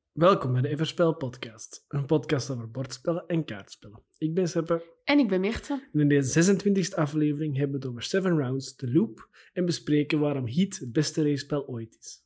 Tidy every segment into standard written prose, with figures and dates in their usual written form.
Welkom bij de Everspel podcast, een podcast over bordspellen en kaartspellen. Ik ben Seppe En ik ben Meerte. en in deze 26e aflevering hebben we het over 7 Rounds, de Loop, en bespreken waarom Heat het beste racespel ooit is.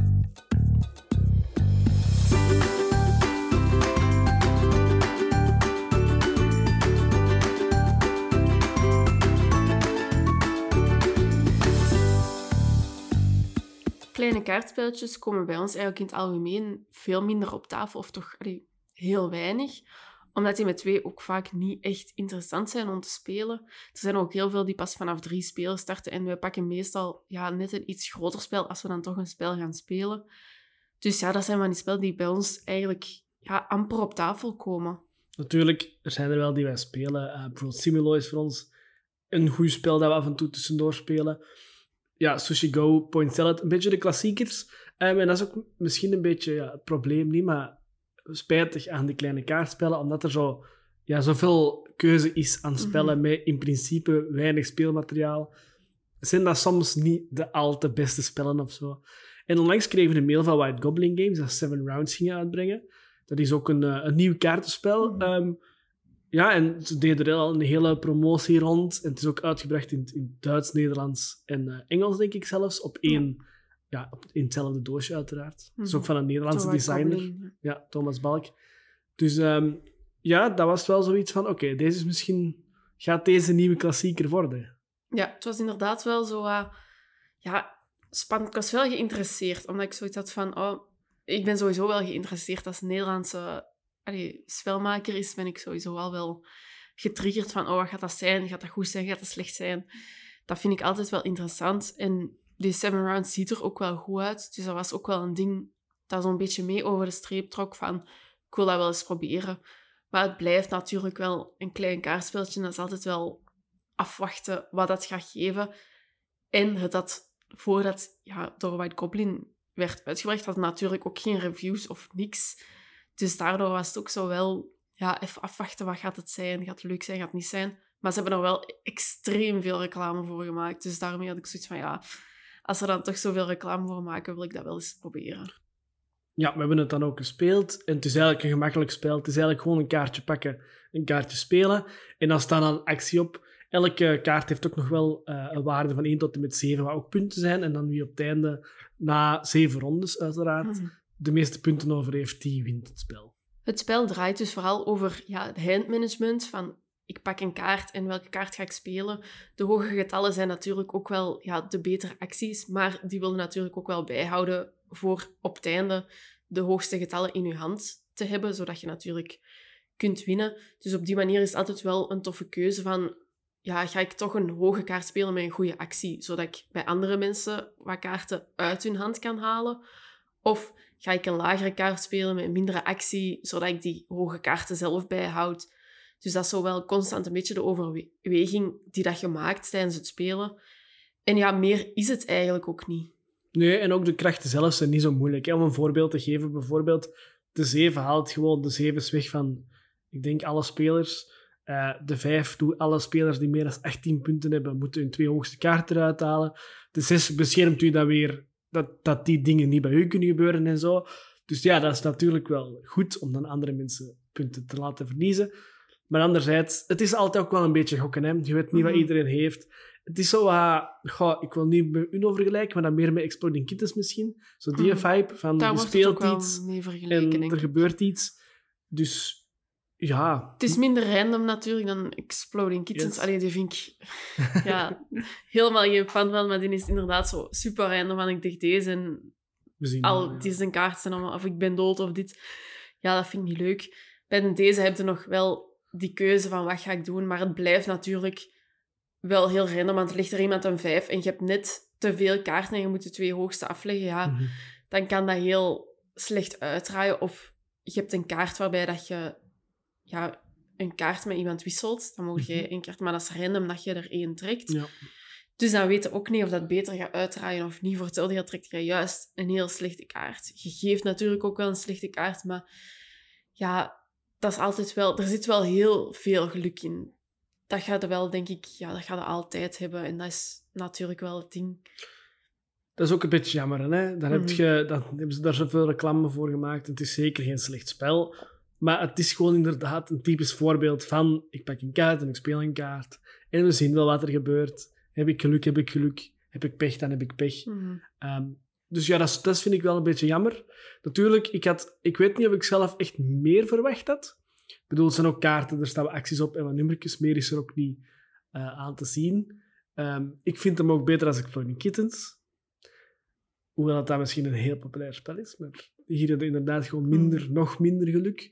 Kleine kaartspelletjes komen bij ons eigenlijk in het algemeen veel minder op tafel, of toch heel weinig. Omdat die met 2 ook vaak niet echt interessant zijn om te spelen. Er zijn ook heel veel die pas vanaf 3 spelen starten. En wij pakken meestal net een iets groter spel als we dan toch een spel gaan spelen. Dus ja, dat zijn van die spellen die bij ons eigenlijk amper op tafel komen. Natuurlijk, er zijn er wel die wij spelen. Bijvoorbeeld Simulo is voor ons een goed spel dat we af en toe tussendoor spelen. Ja, Sushi Go, Point Salad, een beetje de klassiekers. En dat is ook misschien een beetje het probleem niet, maar spijtig aan die kleine kaartspellen, omdat er zoveel keuze is aan spellen met in principe weinig speelmateriaal. Zijn dat soms niet de al te beste spellen of zo. En onlangs kregen we een mail van White Goblin Games dat 7 Rounds gingen uitbrengen. Dat is ook een nieuw kaartenspel. En ze deden er al een hele promotie rond. En het is ook uitgebracht in Duits, Nederlands en Engels, denk ik zelfs. In hetzelfde doosje, uiteraard. Het is ook van een Nederlandse designer. Goblin. Ja, Thomas Balk. Dus dat was wel zoiets van... Oké, deze is misschien... Gaat deze nieuwe klassieker worden? Ja, het was inderdaad wel zo... spannend. Ik was wel geïnteresseerd, omdat ik zoiets had van... ik ben sowieso wel geïnteresseerd als Nederlandse spelmaker is, ben ik sowieso al wel getriggerd van wat gaat dat zijn? Gaat dat goed zijn? Gaat dat slecht zijn? Dat vind ik altijd wel interessant. En die 7 Rounds ziet er ook wel goed uit. Dus dat was ook wel een ding dat zo'n beetje mee over de streep trok van ik wil dat wel eens proberen. Maar het blijft natuurlijk wel een klein kaartspeltje. Dat is altijd wel afwachten wat dat gaat geven. En voordat door White Goblin werd uitgebracht, had het natuurlijk ook geen reviews of niks. Dus daardoor was het ook zo wel... even afwachten, wat gaat het zijn? Gaat het leuk zijn? Gaat het niet zijn? Maar ze hebben er wel extreem veel reclame voor gemaakt. Dus daarmee had ik zoiets van, als ze dan toch zoveel reclame voor maken, wil ik dat wel eens proberen. Ja, we hebben het dan ook gespeeld. En het is eigenlijk een gemakkelijk spel. Het is eigenlijk gewoon een kaartje pakken, een kaartje spelen. En dan staat dan actie op. Elke kaart heeft ook nog wel een waarde van 1 tot en met 7, wat ook punten zijn. En dan wie op het einde, na 7 rondes uiteraard, de meeste punten over heeft, die wint het spel. Het spel draait dus vooral over het handmanagement van ik pak een kaart en welke kaart ga ik spelen. De hoge getallen zijn natuurlijk ook wel de betere acties, maar die willen natuurlijk ook wel bijhouden voor op het einde de hoogste getallen in je hand te hebben, zodat je natuurlijk kunt winnen. Dus op die manier is het altijd wel een toffe keuze van ga ik toch een hoge kaart spelen met een goede actie, zodat ik bij andere mensen wat kaarten uit hun hand kan halen. Of ga ik een lagere kaart spelen met een mindere actie, zodat ik die hoge kaarten zelf bijhoud. Dus dat is zo wel constant een beetje de overweging die dat je maakt tijdens het spelen. En meer is het eigenlijk ook niet. Nee, en ook de krachten zelf zijn niet zo moeilijk. Hè? Om een voorbeeld te geven, bijvoorbeeld de 7 haalt gewoon de 7 is weg van, ik denk, alle spelers. De 5 doet alle spelers die meer dan 18 punten hebben, moeten hun 2 hoogste kaarten eruit halen. De 6 beschermt u dan weer dat die dingen niet bij u kunnen gebeuren en zo. Dus dat is natuurlijk wel goed om dan andere mensen punten te laten verliezen. Maar anderzijds, het is altijd ook wel een beetje gokken. Hè? Je weet niet wat iedereen heeft. Het is zo, ik wil niet met u vergelijken, maar dan meer met Exploding Kittens misschien. Zo die vibe van je speelt iets en er gebeurt iets. Dus het is minder random natuurlijk dan Exploding Kittens. Yes. Allee, die vind ik helemaal geen fan van, maar die is inderdaad zo super random. En ik dacht deze en die zijn kaart zijn allemaal, of ik ben dood of dit. Ja, dat vind ik niet leuk. Bij deze heb je nog wel die keuze van wat ga ik doen, maar het blijft natuurlijk wel heel random, want er ligt er iemand een 5 en je hebt net te veel kaarten en je moet de 2 hoogste afleggen. Dan kan dat heel slecht uitdraaien. Of je hebt een kaart waarbij dat je een kaart met iemand wisselt. Dan mag je 1 kaart, maar dat is random dat je er 1 trekt. Ja. Dus dan weet je ook niet of dat beter gaat uitdraaien of niet. Voor hetzelfde geld trekt je juist een heel slechte kaart. Je geeft natuurlijk ook wel een slechte kaart, maar dat is altijd wel... Er zit wel heel veel geluk in. Dat gaat er wel, denk ik, dat gaat er altijd hebben. En dat is natuurlijk wel het ding. Dat is ook een beetje jammer, hè? Dan hebben ze daar zoveel reclame voor gemaakt. Het is zeker geen slecht spel. Maar het is gewoon inderdaad een typisch voorbeeld van... Ik pak een kaart en ik speel een kaart. En we zien wel wat er gebeurt. Heb ik geluk, heb ik geluk. Heb ik pech, dan heb ik pech. Dus ja, dat vind ik wel een beetje jammer. Natuurlijk, ik weet niet of ik zelf echt meer verwacht had. Ik bedoel, het zijn ook kaarten, er staan wat acties op en wat nummertjes. Meer is er ook niet aan te zien. Ik vind hem ook beter als Exploding Kittens. Hoewel dat misschien een heel populair spel is. Maar hier heb je inderdaad gewoon nog minder geluk.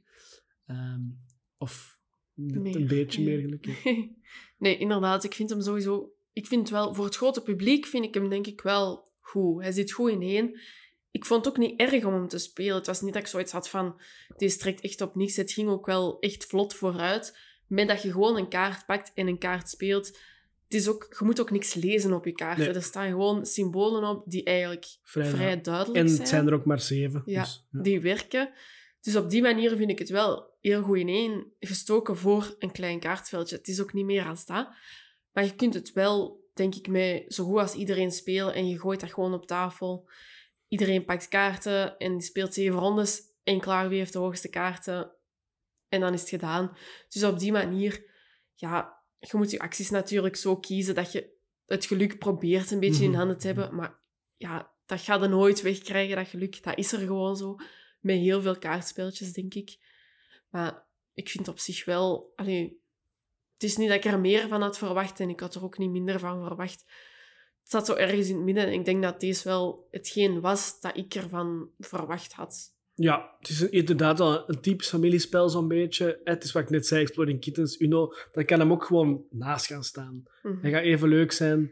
Of net een beetje meer geluk. Ja. Nee, inderdaad. Ik vind hem sowieso... Ik vind wel... Voor het grote publiek vind ik hem denk ik wel goed. Hij zit goed ineen. Ik vond het ook niet erg om hem te spelen. Het was niet dat ik zoiets had van... Deze trekt echt op niks. Het ging ook wel echt vlot vooruit. Met dat je gewoon een kaart pakt en een kaart speelt... Het is ook, je moet ook niks lezen op je kaarten. Nee. Er staan gewoon symbolen op die eigenlijk vrij duidelijk zijn. En het zijn er ook maar 7. Ja, dus, ja. die werken. Dus op die manier vind ik het wel heel goed ineen gestoken voor een klein kaartveldje. Het is ook niet meer als dat. Maar je kunt het wel, denk ik, met zo goed als iedereen spelen en je gooit dat gewoon op tafel. Iedereen pakt kaarten en die speelt 7 rondes en klaar, wie heeft de hoogste kaarten. En dan is het gedaan. Dus op die manier, ja... Je moet je acties natuurlijk zo kiezen dat je het geluk probeert een beetje in handen te hebben. Maar ja, dat gaat er nooit wegkrijgen, dat geluk. Dat is er gewoon zo. Met heel veel kaartspelletjes, denk ik. Maar ik vind op zich wel... Allee, het is niet dat ik er meer van had verwacht en ik had er ook niet minder van verwacht. Het zat zo ergens in het midden en ik denk dat deze wel hetgeen was dat ik ervan verwacht had. Ja, het is inderdaad wel een typisch familiespel zo'n beetje. Het is wat ik net zei, Exploding Kittens, Uno. Dan kan hem ook gewoon naast gaan staan. Hij gaat even leuk zijn.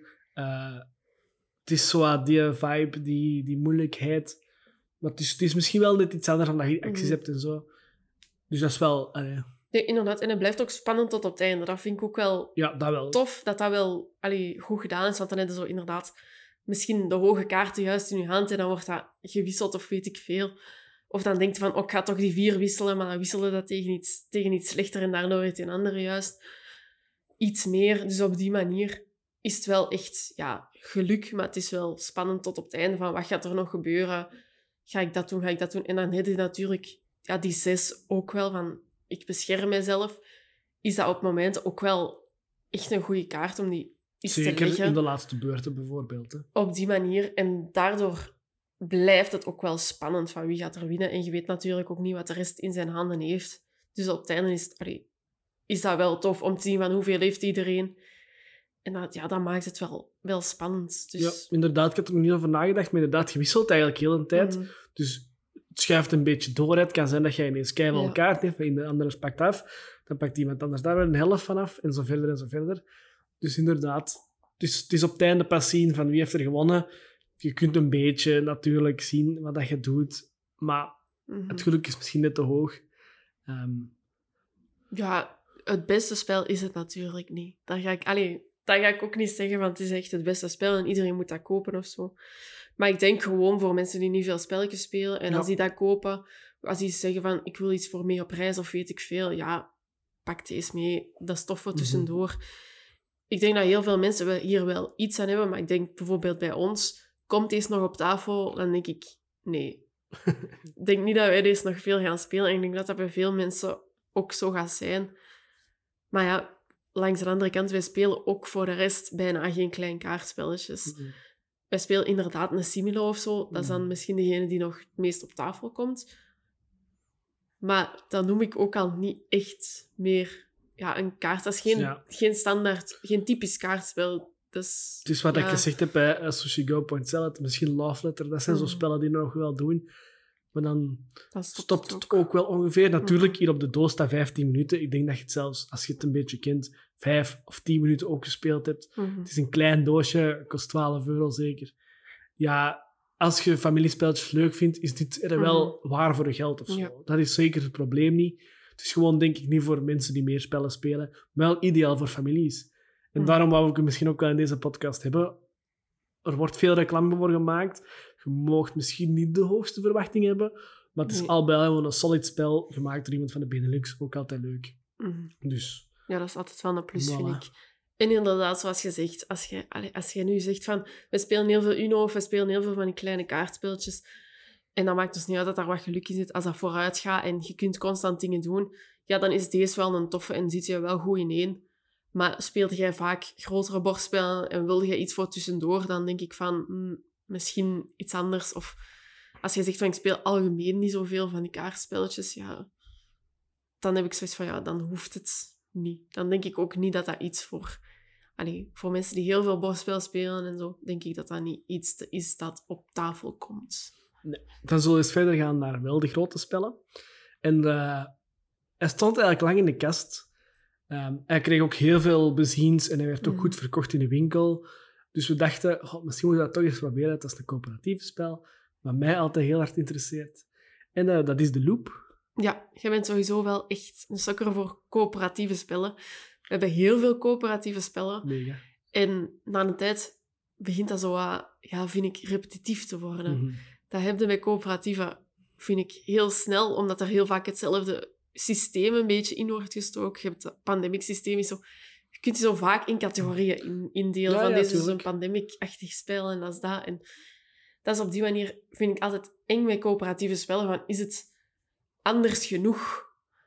Het is zo die vibe, die moeilijkheid. Maar het is misschien wel net iets anders dan dat je acties hebt en zo. Dus dat is wel... Nee, inderdaad. En het blijft ook spannend tot op het einde. Dat vind ik ook wel, ja, dat wel. Tof dat dat wel goed gedaan is. Want dan heb je zo inderdaad misschien de hoge kaarten juist in je hand en dan wordt dat gewisseld of weet ik veel. Of dan denkt je van, ik ga toch die 4 wisselen, maar dan wisselen dat tegen iets slechter en daardoor heeft een andere juist iets meer. Dus op die manier is het wel echt geluk, maar het is wel spannend tot op het einde van wat gaat er nog gebeuren? Ga ik dat doen, ga ik dat doen? En dan heb je natuurlijk die 6 ook wel van, ik bescherm mezelf. Is dat op momenten ook wel echt een goede kaart om die eens te leggen? Zeker in de laatste beurten bijvoorbeeld. Hè. Op die manier. En daardoor blijft het ook wel spannend van wie gaat er winnen. En je weet natuurlijk ook niet wat de rest in zijn handen heeft. Dus op het einde is dat wel tof om te zien van hoeveel heeft iedereen. En dat maakt het wel spannend. Dus... Ja, inderdaad. Ik had er nog niet over nagedacht, maar inderdaad gewisseld eigenlijk heel de tijd. Dus het schuift een beetje door. Het kan zijn dat jij ineens keihard een kaart heeft, en de andere pakt af. Dan pakt iemand anders daar weer een helft van af. En zo verder en zo verder. Dus inderdaad. Het is op het einde pas zien van wie heeft er gewonnen. Je kunt een beetje natuurlijk zien wat dat je doet. Maar het geluk is misschien net te hoog. Ja, het beste spel is het natuurlijk niet. Dat ga ik ook niet zeggen, want het is echt het beste spel en iedereen moet dat kopen of zo. Maar ik denk gewoon voor mensen die niet veel spelletjes spelen en als die dat kopen, als die zeggen van ik wil iets voor mee op reis of weet ik veel, pak deze mee. Dat is tof voor tussendoor. Ik denk dat heel veel mensen hier wel iets aan hebben, maar ik denk bijvoorbeeld bij ons, komt deze nog op tafel? Dan denk ik, nee. Ik denk niet dat wij deze nog veel gaan spelen en ik denk dat dat bij veel mensen ook zo gaat zijn. Maar ja, langs de andere kant, wij spelen ook voor de rest bijna geen klein kaartspelletjes. Wij spelen inderdaad een Similo of zo. Dat is dan misschien degene die nog het meest op tafel komt. Maar dat noem ik ook al niet echt meer een kaart. Dat is geen standaard, geen typisch kaartspel. Dus, het is wat ik gezegd heb bij Sushi Go, Point Salad, misschien Love Letter. Dat zijn zo spellen die nog wel doen. Maar dan stopt het ook wel ongeveer. Natuurlijk, hier op de doos staat 15 minuten. Ik denk dat je het zelfs, als je het een beetje kent, 5 of 10 minuten ook gespeeld hebt. Het is een klein doosje, kost €12 zeker. Ja, als je familiespelletjes leuk vindt, is dit er wel waar voor je geld of zo. Ja. Dat is zeker het probleem niet. Het is gewoon, denk ik, niet voor mensen die meer spellen spelen. Maar wel ideaal voor families. En daarom wou ik het misschien ook wel in deze podcast hebben. Er wordt veel reclame voor gemaakt. Je mag misschien niet de hoogste verwachting hebben, maar het is al bij al een solid spel, gemaakt door iemand van de Benelux. Ook altijd leuk. Dus, ja, dat is altijd wel een plus, vind ik. En inderdaad, zoals je zegt, als je nu zegt van we spelen heel veel Uno of we spelen heel veel van die kleine kaartspelletjes en dan maakt het dus niet uit dat daar wat geluk in zit. Als dat vooruit gaat en je kunt constant dingen doen, ja, dan is deze wel een toffe en zit je wel goed in één. Maar speelde jij vaak grotere bordspellen en wilde je iets voor tussendoor, dan denk ik van misschien iets anders. Of als je zegt van ik speel algemeen niet zoveel van die kaartspelletjes, ja, dan heb ik zoiets van ja, dan hoeft het niet. Dan denk ik ook niet dat dat iets voor mensen die heel veel bordspel spelen en zo, denk ik dat dat niet iets is dat op tafel komt. Nee. Dan zullen we eens verder gaan naar wel de grote spellen. En hij stond eigenlijk lang in de kast. Hij kreeg ook heel veel beziens en hij werd ook goed verkocht in de winkel. Dus we dachten, misschien moeten we dat toch eens proberen. Dat is een coöperatief spel, wat mij altijd heel hard interesseert. En dat is de Loop. Ja, jij bent sowieso wel echt een sukker voor coöperatieve spellen. We hebben heel veel coöperatieve spellen. Mega. En na een tijd begint dat zo, vind ik, repetitief te worden. Dat heb je bij coöperatieve, vind ik, heel snel, omdat er heel vaak hetzelfde systeem een beetje in wordt gestoken. Je hebt het pandemic systeem, je kunt je zo vaak in categorieën indelen. Ja, van deze is tuurlijk. een pandemic-achtig spel en dat is dat. En dat is op die manier, vind ik, altijd eng met coöperatieve spellen. Van, is het anders genoeg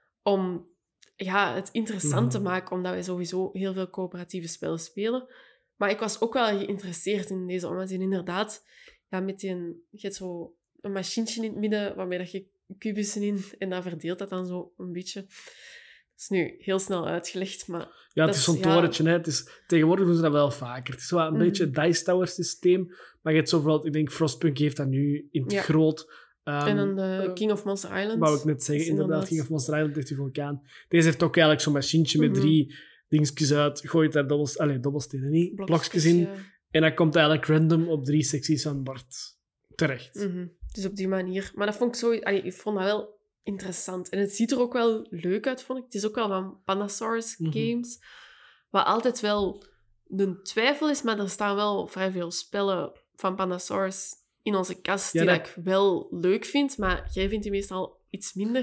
om het interessant te maken, omdat wij sowieso heel veel coöperatieve spellen spelen. Maar ik was ook wel geïnteresseerd in deze, omdat je inderdaad met je hebt zo een machientje in het midden, waarmee dat je kubussen in en dat verdeelt dat dan zo een beetje. Dat is nu heel snel uitgelegd, maar... Ja, het is zo'n torentje. Hè. Tegenwoordig doen ze dat wel vaker. Het is wel een beetje een Dice Tower systeem, maar je hebt zo bijvoorbeeld, ik denk Frostpunk heeft dat nu in het groot. En dan de King of Monster Island. Wou ik net zeggen, inderdaad. King of Monster Island heeft die vulkaan. Deze heeft ook eigenlijk zo'n machientje met 3 dingetjes uit, gooit daar dobbelstenen niet, blokjes in. Ja. En dat komt eigenlijk random op 3 secties van het bord terecht. Dus op die manier. Maar dat vond ik vond dat wel interessant. En het ziet er ook wel leuk uit, vond ik. Het is ook wel van Pandasaurus Games. Wat altijd wel een twijfel is, maar er staan wel vrij veel spellen van Pandasaurus in onze kast die dat ik wel leuk vind. Maar jij vindt die meestal iets minder.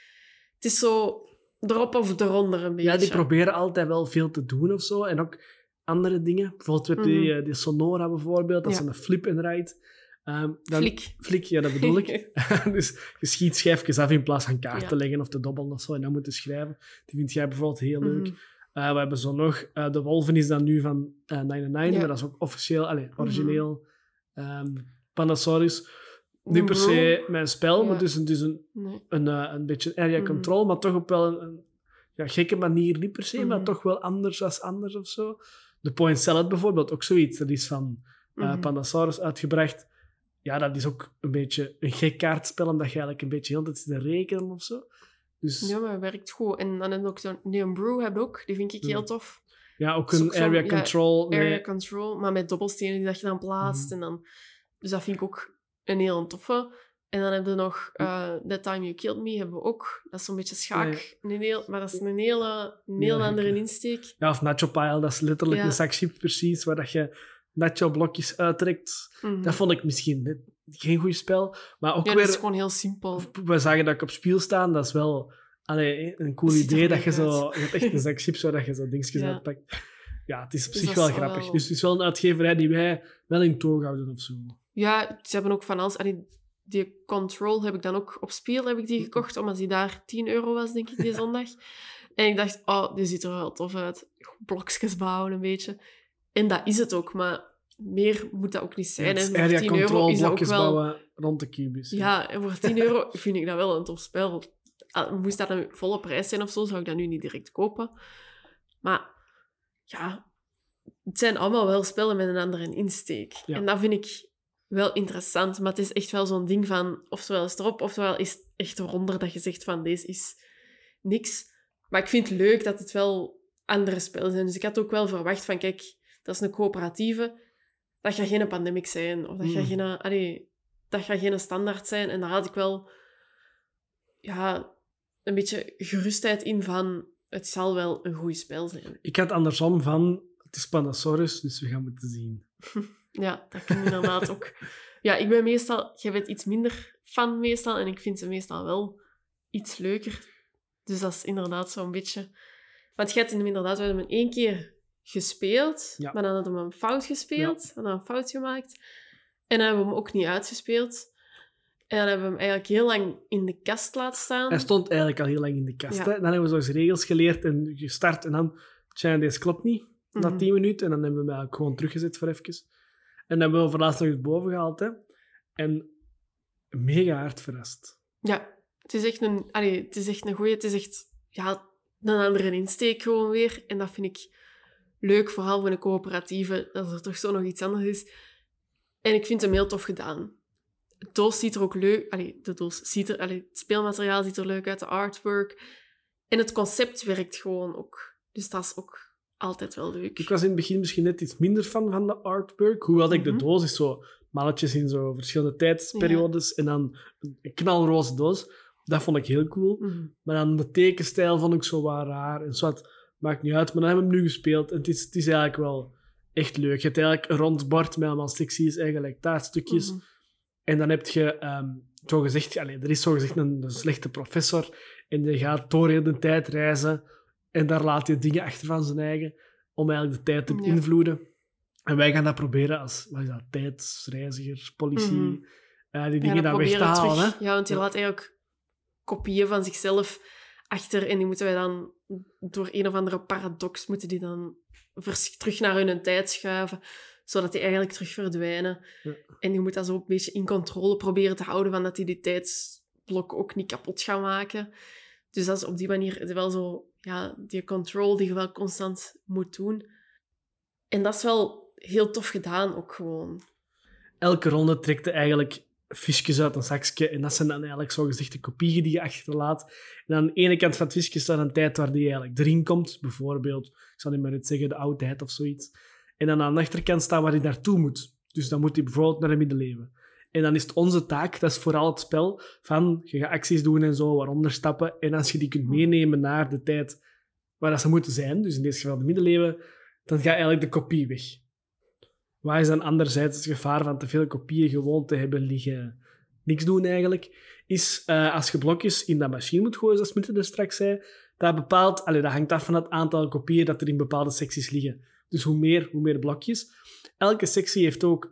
Het is zo erop of eronder een beetje. Ja, die proberen altijd wel veel te doen of zo. En ook andere dingen. Bijvoorbeeld, we hebben die Sonora bijvoorbeeld. Dat is een flip and ride. Flik, ja, dat bedoel ik. Dus je schiet schijfjes af in plaats van kaart te leggen of te dobbelen of zo en dan moeten schrijven. Die vind jij bijvoorbeeld heel leuk. We hebben zo nog... de Wolven is dan nu van 99, maar dat is ook officieel, origineel Pandasaurus. Niet per se mijn spel, maar dus een beetje area control, maar toch op wel een gekke manier. Niet per se, maar toch wel anders als anders of zo. De Point Salad bijvoorbeeld, ook zoiets. Dat is van Pandasaurus uitgebracht. Ja, dat is ook een beetje een gek kaartspel, omdat je eigenlijk een beetje heel de tijd zit te rekenen of zo. Dus... Ja, maar het werkt goed. En dan heb je ook zo'n Neon Brew, die vind ik heel tof. Ja, ook een area control. Area control, maar met dobbelstenen die dat je dan plaatst. En dan... Dus dat vind ik ook een heel toffe. En dan heb je nog That Time You Killed Me, hebben we ook. Dat is zo'n beetje schaak. Maar dat is een heel andere insteek. Ja, of Nacho Pile, dat is letterlijk een zak chips precies, waar dat je nacho-blokjes uittrekt. Dat vond ik misschien geen goed spel. Maar ook dat weer... is gewoon heel simpel. We zagen dat ik op spiel staan, dat is wel een cool idee. Dat je zo... Je hebt echt een zak chips waar je zo dingetjes uitpakt. Ja, het is op zich wel grappig. Dus het is wel een uitgeverij die wij wel in toog houden of zo. Ja, ze hebben ook van alles... Die Control heb ik dan ook op Spiel gekocht, omdat die daar €10 was, denk ik, die zondag. En ik dacht, die ziet er wel tof uit. Blokjes bouwen, een beetje. En dat is het ook, maar meer moet dat ook niet zijn. Ja, en voor €10 is dat ook wel... bouwen rond de kubus. Ja, en voor €10 vind ik dat wel een tof spel. Moest dat een volle prijs zijn of zo, zou ik dat nu niet direct kopen. Maar ja, het zijn allemaal wel spellen met een andere insteek. Ja. En dat vind ik wel interessant, maar het is echt wel zo'n ding van oftewel is het erop, oftewel is het echt eronder dat je zegt van deze is niks. Maar ik vind het leuk dat het wel andere spellen zijn. Dus ik had ook wel verwacht van kijk, dat is een coöperatieve, dat gaat geen pandemic zijn, of dat gaat geen standaard zijn. En daar had ik wel een beetje gerustheid in van het zal wel een goed spel zijn. Ik had andersom van het is Pandasaurus, dus we gaan moeten zien. Ja, dat kan inderdaad ook. Ja, ik ben meestal... Jij bent iets minder fan meestal en ik vind ze meestal wel iets leuker. Dus dat is inderdaad zo'n beetje... Want jij hebt hem inderdaad... We hebben hem 1 keer gespeeld, Ja. maar dan hadden we hem fout gespeeld, hadden we een fout gemaakt. En dan hebben we hem ook niet uitgespeeld. En dan hebben we hem eigenlijk heel lang in de kast laten staan. Hij stond eigenlijk al heel lang in de kast. Ja. Hè? Dan hebben we zo eens regels geleerd en gestart. En dan, tja, deze klopt niet. Na Mhm. 10 minuten. En dan hebben we hem eigenlijk gewoon teruggezet voor even. En dan hebben we hem voor laatst nog eens boven gehaald. Hè? En mega hard verrast. Ja, het is echt een goeie. Het is echt een andere insteek gewoon weer. En dat vind ik leuk, vooral voor een coöperatieve, dat er toch zo nog iets anders is. En ik vind hem heel tof gedaan. De doos ziet er ook leuk... het speelmateriaal ziet er leuk uit, de artwork. En het concept werkt gewoon ook. Dus dat is ook altijd wel leuk. Ik was in het begin misschien net iets minder fan van de artwork. Hoewel ik de Mhm. doos is zo malletjes in zo verschillende tijdsperiodes. En dan een knalroze doos. Dat vond ik heel cool. Mhm. Maar dan de tekenstijl vond ik zo wat raar. En zo wat, maakt niet uit. Maar dan hebben we hem nu gespeeld. En het is eigenlijk wel echt leuk. Je hebt eigenlijk een rond bord met allemaal secties, eigenlijk taartstukjes. Mhm. En dan heb je zogezegd... er is zogezegd een slechte professor. En die gaat door heel de tijd reizen. En daar laat hij dingen achter van zijn eigen. Om eigenlijk de tijd te Ja. beïnvloeden. En wij gaan dat proberen als tijdsreiziger, politie... Mhm. die dingen dan weg te proberen halen. terug. Hè? Ja, want die Ja. laat eigenlijk kopieën van zichzelf achter en die moeten wij dan door een of andere paradox moeten die dan terug naar hun tijd schuiven, zodat die eigenlijk terug verdwijnen. Ja. En je moet dat zo een beetje in controle proberen te houden van dat die tijdsblok ook niet kapot gaan maken. Dus dat is op die manier wel zo, die control die je wel constant moet doen. En dat is wel heel tof gedaan ook gewoon. Elke ronde trekt je eigenlijk visjes uit een zakje. En dat zijn dan eigenlijk zogezegd de kopieën die je achterlaat. En aan de ene kant van het visje staat een tijd waar die eigenlijk erin komt. Bijvoorbeeld, ik zal niet maar net zeggen, de oudheid of zoiets. En dan aan de achterkant staat waar hij naartoe moet. Dus dan moet hij bijvoorbeeld naar de middeleeuwen. En dan is het onze taak, dat is vooral het spel, van je gaat acties doen en zo, waaronder stappen. En als je die kunt meenemen naar de tijd waar dat ze moeten zijn, dus in dit geval de middeleeuwen, dan gaat eigenlijk de kopie weg. Wat is dan anderzijds het gevaar van te veel kopieën gewoon te hebben liggen? Niks doen eigenlijk. Is als je blokjes in dat machine moet gooien, zoals Mitte er straks zei, dat bepaalt, dat hangt af van het aantal kopieën dat er in bepaalde secties liggen. Dus hoe meer blokjes. Elke sectie heeft ook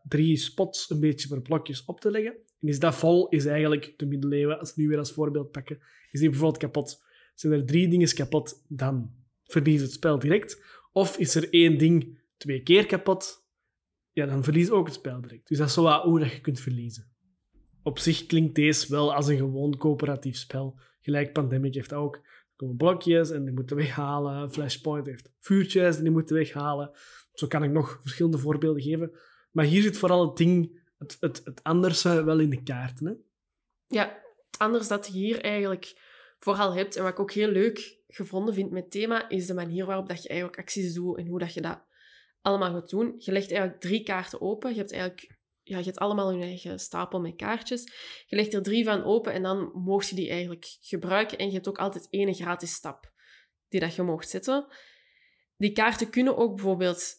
3 spots een beetje voor blokjes op te leggen. En is dat vol, is eigenlijk de middeleeuwen, als we nu weer als voorbeeld pakken, is die bijvoorbeeld kapot. Zijn er 3 dingen kapot, dan verlies het spel direct. Of is er 1 ding 2 keer kapot, ja, dan verlies je ook het spel direct. Dus dat is zo wat hoe dat je kunt verliezen. Op zich klinkt deze wel als een gewoon coöperatief spel. Gelijk Pandemic heeft ook. Er komen blokjes en die moeten weghalen. Flashpoint heeft vuurtjes en die moeten weghalen. Zo kan ik nog verschillende voorbeelden geven. Maar hier zit vooral het ding, het anderse wel in de kaarten. Hè? Ja, het anders dat je hier eigenlijk vooral hebt, en wat ik ook heel leuk gevonden vind met het thema, is de manier waarop dat je eigenlijk acties doet en hoe dat je dat allemaal gaat doen. Je legt eigenlijk 3 kaarten open. Je hebt allemaal je eigen stapel met kaartjes. Je legt er 3 van open en dan mocht je die eigenlijk gebruiken. En je hebt ook altijd 1 gratis stap die dat je mocht zetten. Die kaarten kunnen ook bijvoorbeeld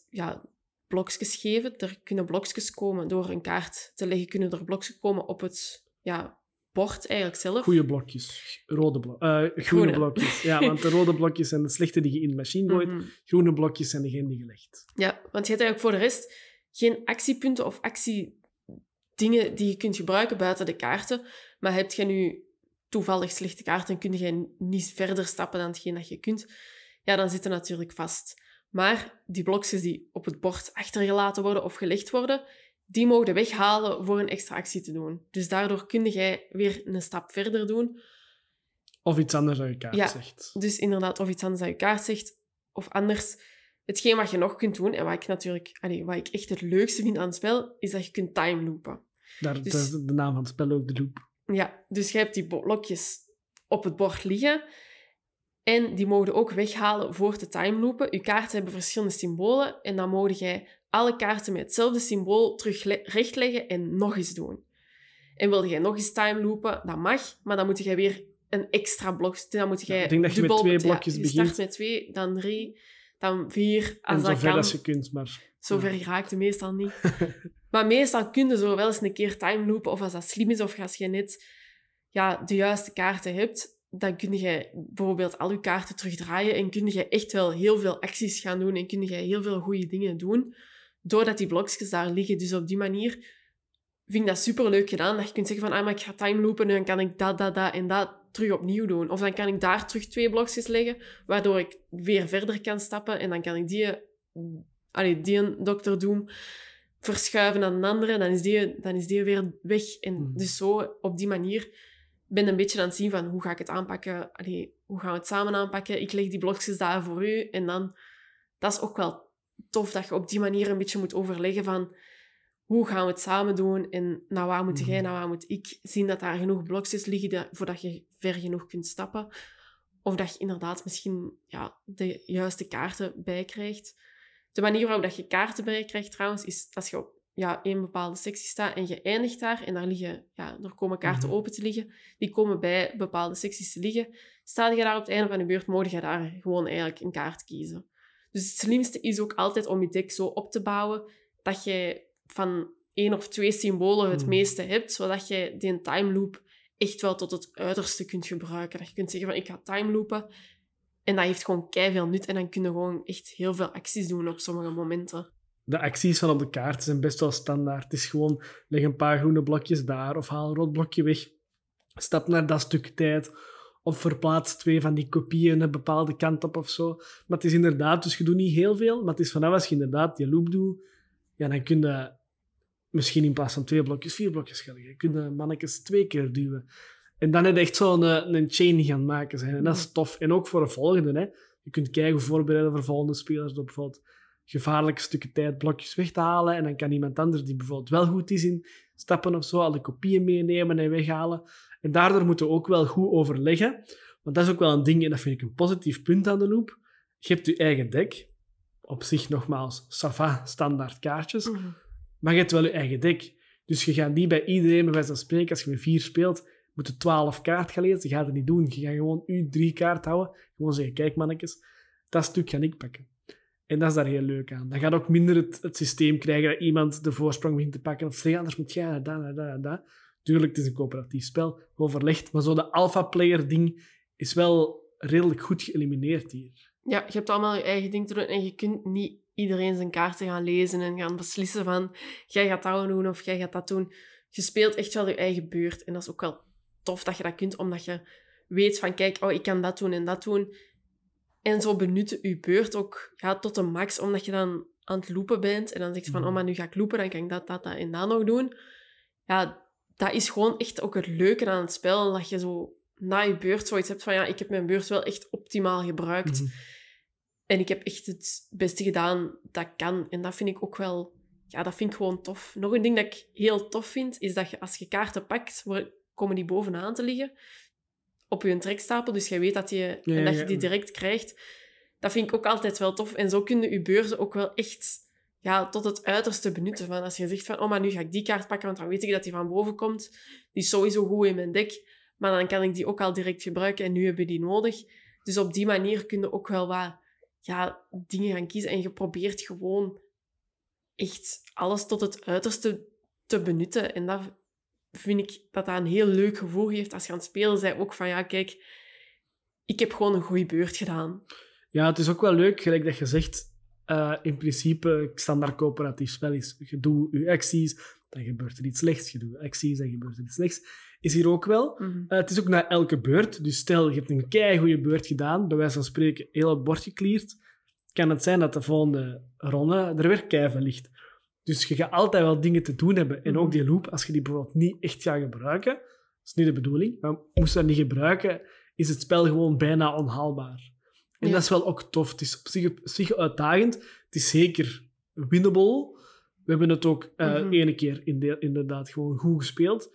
blokjes geven. Er kunnen blokjes komen door een kaart te leggen. Kunnen er blokjes komen op het bord eigenlijk zelf. Goeie blokjes. Groene Groene. blokjes. Ja, want de rode blokjes zijn de slechte die je in de machine gooit. Mhm. Groene blokjes zijn degene die je legt. Ja, want je hebt eigenlijk voor de rest geen actiepunten of actiedingen die je kunt gebruiken buiten de kaarten. Maar heb je nu toevallig slechte kaarten en kun je niet verder stappen dan hetgeen dat je kunt, ja, dan zit je natuurlijk vast. Maar die blokjes die op het bord achtergelaten worden of gelegd worden, die mogen je weghalen voor een extra actie te doen. Dus daardoor kun jij weer een stap verder doen. Of iets anders dan je kaart Ja. zegt. Dus inderdaad, of iets anders dan je kaart zegt. Of anders, hetgeen wat je nog kunt doen, en wat ik echt het leukste vind aan het spel, is dat je kunt time loopen. Dat Dus- is de naam van het spel ook, de loop. Ja, dus je hebt die blokjes op het bord liggen. En die mogen ook weghalen voor te time loopen. Je kaarten hebben verschillende symbolen. En dan mogen jij alle kaarten met hetzelfde symbool terug rechtleggen en nog eens doen. En wilde jij nog eens time loopen, dat mag. Maar dan moet jij weer een extra blok... Dan moet jij ik denk dat je met dubbel... 2 blokjes je begint. start met 2, dan 3, dan 4. Als En dat zover kan. als je kunt, maar... Zover raakt het meestal niet. Maar meestal kun je zo wel eens een keer time loopen, of als dat slim is, of als je net de juiste kaarten hebt, dan kun je bijvoorbeeld al je kaarten terugdraaien en kun je echt wel heel veel acties gaan doen en kun je heel veel goede dingen doen, doordat die blokjes daar liggen. Dus op die manier vind ik dat superleuk gedaan, dat je kunt zeggen van, maar ik ga timeloopen en dan kan ik dat en dat terug opnieuw doen. Of dan kan ik daar terug 2 blokjes leggen, waardoor ik weer verder kan stappen en dan kan ik die Dr. Doom verschuiven naar een andere, dan is die weer weg. En dus zo, op die manier, ben ik een beetje aan het zien van hoe ga ik het aanpakken, hoe gaan we het samen aanpakken. Ik leg die blokjes daar voor u en dan, dat is ook wel tof dat je op die manier een beetje moet overleggen van hoe gaan we het samen doen en naar waar moet jij, naar waar moet ik. Zien dat daar genoeg blokjes liggen voordat je ver genoeg kunt stappen. Of dat je inderdaad misschien de juiste kaarten bijkrijgt. De manier waarop dat je kaarten bijkrijgt trouwens, is als je op één bepaalde sectie staat en je eindigt daar en er komen kaarten open te liggen, die komen bij bepaalde secties te liggen. Sta je daar op het einde van de beurt, mag je daar gewoon eigenlijk een kaart kiezen. Dus het slimste is ook altijd om je deck zo op te bouwen dat je van 1 of 2 symbolen het meeste hebt, zodat je die time loop echt wel tot het uiterste kunt gebruiken. Dat je kunt zeggen van, ik ga time loopen. En dat heeft gewoon keiveel nut. En dan kun je gewoon echt heel veel acties doen op sommige momenten. De acties van op de kaart zijn best wel standaard. Het is gewoon, leg een paar groene blokjes daar, of haal een rood blokje weg. Stap naar dat stuk tijd. Of verplaats 2 van die kopieën een bepaalde kant op of zo. Maar het is inderdaad, dus je doet niet heel veel, maar het is vanaf als je inderdaad die loop doet, dan kun je misschien in plaats van 2 blokjes 4 blokjes gaan leggen. Je kunt de mannetjes 2 keer duwen. En dan heb je echt zo'n een chain gaan maken. En dat is tof. En ook voor de volgende. Hè. Je kunt kijken voorbereiden voor volgende spelers door bijvoorbeeld gevaarlijke stukken tijd blokjes weg te halen. En dan kan iemand anders die bijvoorbeeld wel goed is in stappen of zo, alle kopieën meenemen en weghalen. En daardoor moeten we ook wel goed overleggen. Want dat is ook wel een ding, en dat vind ik een positief punt aan de loop. Je hebt je eigen deck. Op zich nogmaals, ça va, standaard kaartjes. Maar je hebt wel je eigen deck. Dus je gaat niet bij iedereen, bij wijze van spreken, als je met 4 speelt, moet je 12 kaart gaan lezen. Je gaat het niet doen. Je gaat gewoon je 3 kaart houden. Gewoon zeggen, kijk mannetjes, dat stuk ga ik pakken. En dat is daar heel leuk aan. Dan gaat ook minder het systeem krijgen dat iemand de voorsprong begint te pakken. Of zeggen, anders moet jij naar dat. Tuurlijk, het is een coöperatief spel. Overlegd. Maar zo de alpha-player ding is wel redelijk goed geëlimineerd hier. Ja, je hebt allemaal je eigen ding te doen. En je kunt niet iedereen zijn kaarten gaan lezen en gaan beslissen van jij gaat dat doen of jij gaat dat doen. Je speelt echt wel je eigen beurt. En dat is ook wel tof dat je dat kunt, omdat je weet van kijk, ik kan dat doen en dat doen. En zo benutten je beurt ook tot de max, omdat je dan aan het loopen bent en dan zeg je van maar nu ga ik loopen, dan kan ik dat en dat nog doen. Ja, dat is gewoon echt ook het leuke aan het spel, dat je zo na je beurt zoiets hebt van ik heb mijn beurt wel echt optimaal gebruikt. En ik heb echt het beste gedaan dat kan. En dat vind ik ook wel... Ja, dat vind ik gewoon tof. Nog een ding dat ik heel tof vind, is dat je als je kaarten pakt, komen die bovenaan te liggen. Op je trekstapel. Dus je weet dat je die direct krijgt. Dat vind ik ook altijd wel tof. En zo kun je je beurzen ook wel echt tot het uiterste benutten. Van als je zegt van, maar nu ga ik die kaart pakken, want dan weet ik dat die van boven komt. Die is sowieso goed in mijn deck. Maar dan kan ik die ook al direct gebruiken en nu heb je die nodig. Dus op die manier kun je ook wel wat dingen gaan kiezen. En je probeert gewoon echt alles tot het uiterste te benutten. En dat vind ik dat een heel leuk gevoel geeft als je aan het spelen bent. Ook van, kijk, ik heb gewoon een goede beurt gedaan. Ja, het is ook wel leuk, gelijk dat je zegt, in principe, standaard coöperatief spel is, je doet je acties, dan gebeurt er iets slechts. Je doet je acties, dan gebeurt er iets slechts. Is hier ook wel. Het is ook na elke beurt. Dus stel, je hebt een keigoede beurt gedaan, bij wijze van spreken heel het bord gecleared, kan het zijn dat de volgende ronde er weer keivel ligt. Dus je gaat altijd wel dingen te doen hebben. En ook die loop, als je die bijvoorbeeld niet echt gaat gebruiken, dat is niet de bedoeling, maar moest je dat niet gebruiken, is het spel gewoon bijna onhaalbaar. En dat is wel ook tof. Het is op zich uitdagend. Het is zeker winnable. We hebben het ook ene keer inderdaad gewoon goed gespeeld.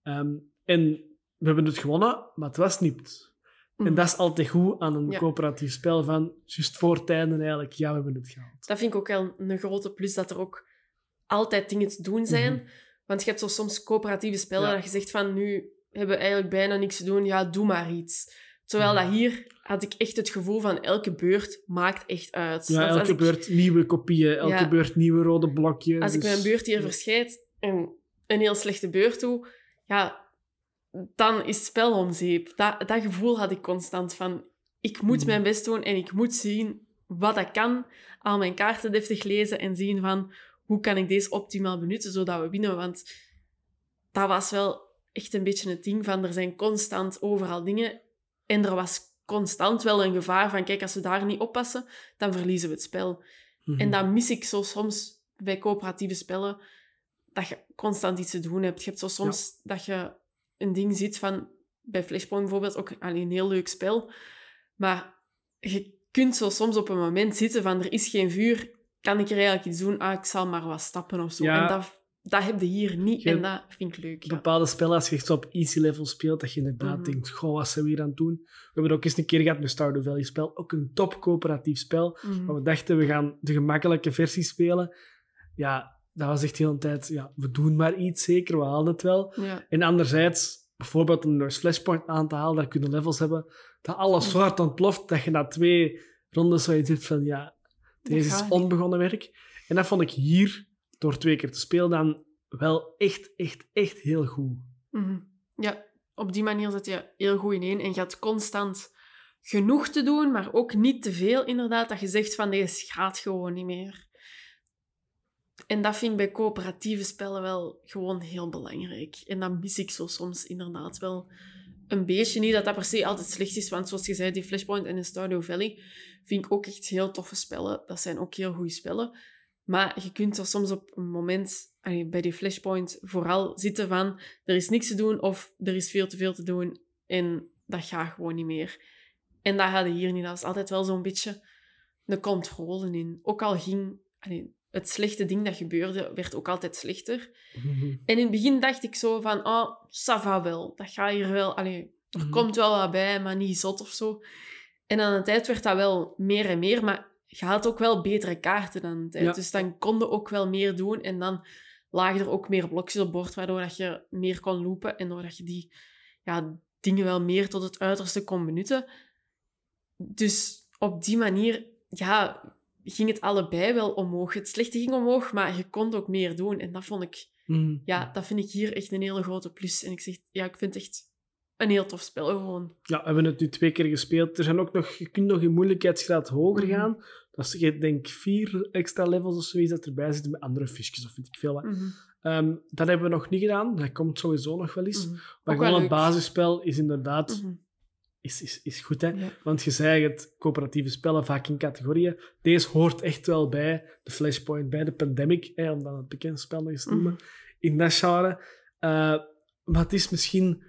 En we hebben het gewonnen, maar het was niet. En dat is altijd goed aan een coöperatief spel, van juist voor tijden eigenlijk, we hebben het gehaald. Dat vind ik ook wel een grote plus, dat er ook altijd dingen te doen zijn. Want je hebt zo soms coöperatieve spellen dat je zegt van, nu hebben we eigenlijk bijna niks te doen, doe maar iets. Terwijl dat hier had ik echt het gevoel van elke beurt maakt echt uit. Ja, elke beurt nieuwe kopieën, elke beurt nieuwe rode blokjes. Als ik mijn beurt hier verschijt en een heel slechte beurt doe, dan is het spel om zeep. Dat gevoel had ik constant van... Ik moet mijn best doen en ik moet zien wat ik kan. Al mijn kaarten deftig lezen en zien van... Hoe kan ik deze optimaal benutten, zodat we winnen? Want dat was wel echt een beetje het ding van... Er zijn constant overal dingen. En er was constant wel een gevaar van... Kijk, als we daar niet oppassen, dan verliezen we het spel. En dat mis ik zo soms bij coöperatieve spellen. Dat je constant iets te doen hebt. Je hebt zo soms dat je een ding ziet van... Bij Flashpoint bijvoorbeeld, ook een heel leuk spel. Maar je kunt zo soms op een moment zitten van... Er is geen vuur, kan ik er eigenlijk iets doen? Ik zal maar wat stappen of zo. Ja. En dat heb je hier niet. En dat vind ik leuk. Ja. Bepaalde spellen, als je echt zo op easy level speelt, dat je inderdaad denkt, goh, wat zijn we hier aan het doen? We hebben het ook eens een keer gehad met Stardew Valley spel. Ook een top coöperatief spel. Maar we dachten, we gaan de gemakkelijke versie spelen. Ja, dat was echt de hele tijd, we doen maar iets zeker, we halen het wel. Ja. En anderzijds, bijvoorbeeld om door Flashpoint aan te halen, daar kunnen levels hebben, dat alles zo hard ontploft, dat je na 2 rondes zoiets hebt van, deze is onbegonnen werk. En dat vond ik hier, door 2 keer te spelen, dan wel echt heel goed. Ja, op die manier zit je heel goed ineen en je had constant genoeg te doen, maar ook niet te veel, inderdaad, dat je zegt van deze gaat gewoon niet meer. En dat vind ik bij coöperatieve spellen wel gewoon heel belangrijk. En dat mis ik zo soms inderdaad wel een beetje. Niet dat dat per se altijd slecht is, want zoals je zei, die Flashpoint en de Stardew Valley vind ik ook echt heel toffe spellen. Dat zijn ook heel goede spellen. Maar je kunt er soms op een moment, bij die Flashpoint, vooral zitten van er is niks te doen of er is veel te veel te doen en dat gaat gewoon niet meer. En dat hadden hier niet. Dat was altijd wel zo'n beetje de controle in. Ook al ging... het slechte ding dat gebeurde, werd ook altijd slechter. En in het begin dacht ik zo van, ça va wel. Dat gaat hier wel... er komt wel wat bij, maar niet zot of zo. En aan de tijd werd dat wel meer en meer, maar je had ook wel betere kaarten aan de tijd. Ja. Dus dan kon je ook wel meer doen. En dan lagen er ook meer blokjes op bord, waardoor dat je meer kon loopen en doordat je die dingen wel meer tot het uiterste kon benutten. Dus op die manier... ging het allebei wel omhoog. Het slechte ging omhoog, maar je kon ook meer doen. En dat vond ik... dat vind ik hier echt een hele grote plus. En ik zeg, ik vind het echt een heel tof spel gewoon. Ja, we hebben het nu 2 keer gespeeld. Er zijn ook nog... Je kunt nog in moeilijkheidsgraad hoger gaan. Dat is, ik denk, 4 extra levels of zoiets dat erbij zitten met andere visjes, of weet ik veel wat. Dat hebben we nog niet gedaan. Dat komt sowieso nog wel eens. Maar gewoon het basisspel is inderdaad... Is goed, hè? Ja. Want je zei het, coöperatieve spellen vaak in categorieën. Deze hoort echt wel bij de Flashpoint, bij de Pandemic, om dan het bekende spel nog eens te noemen, in dat genre. Maar het is misschien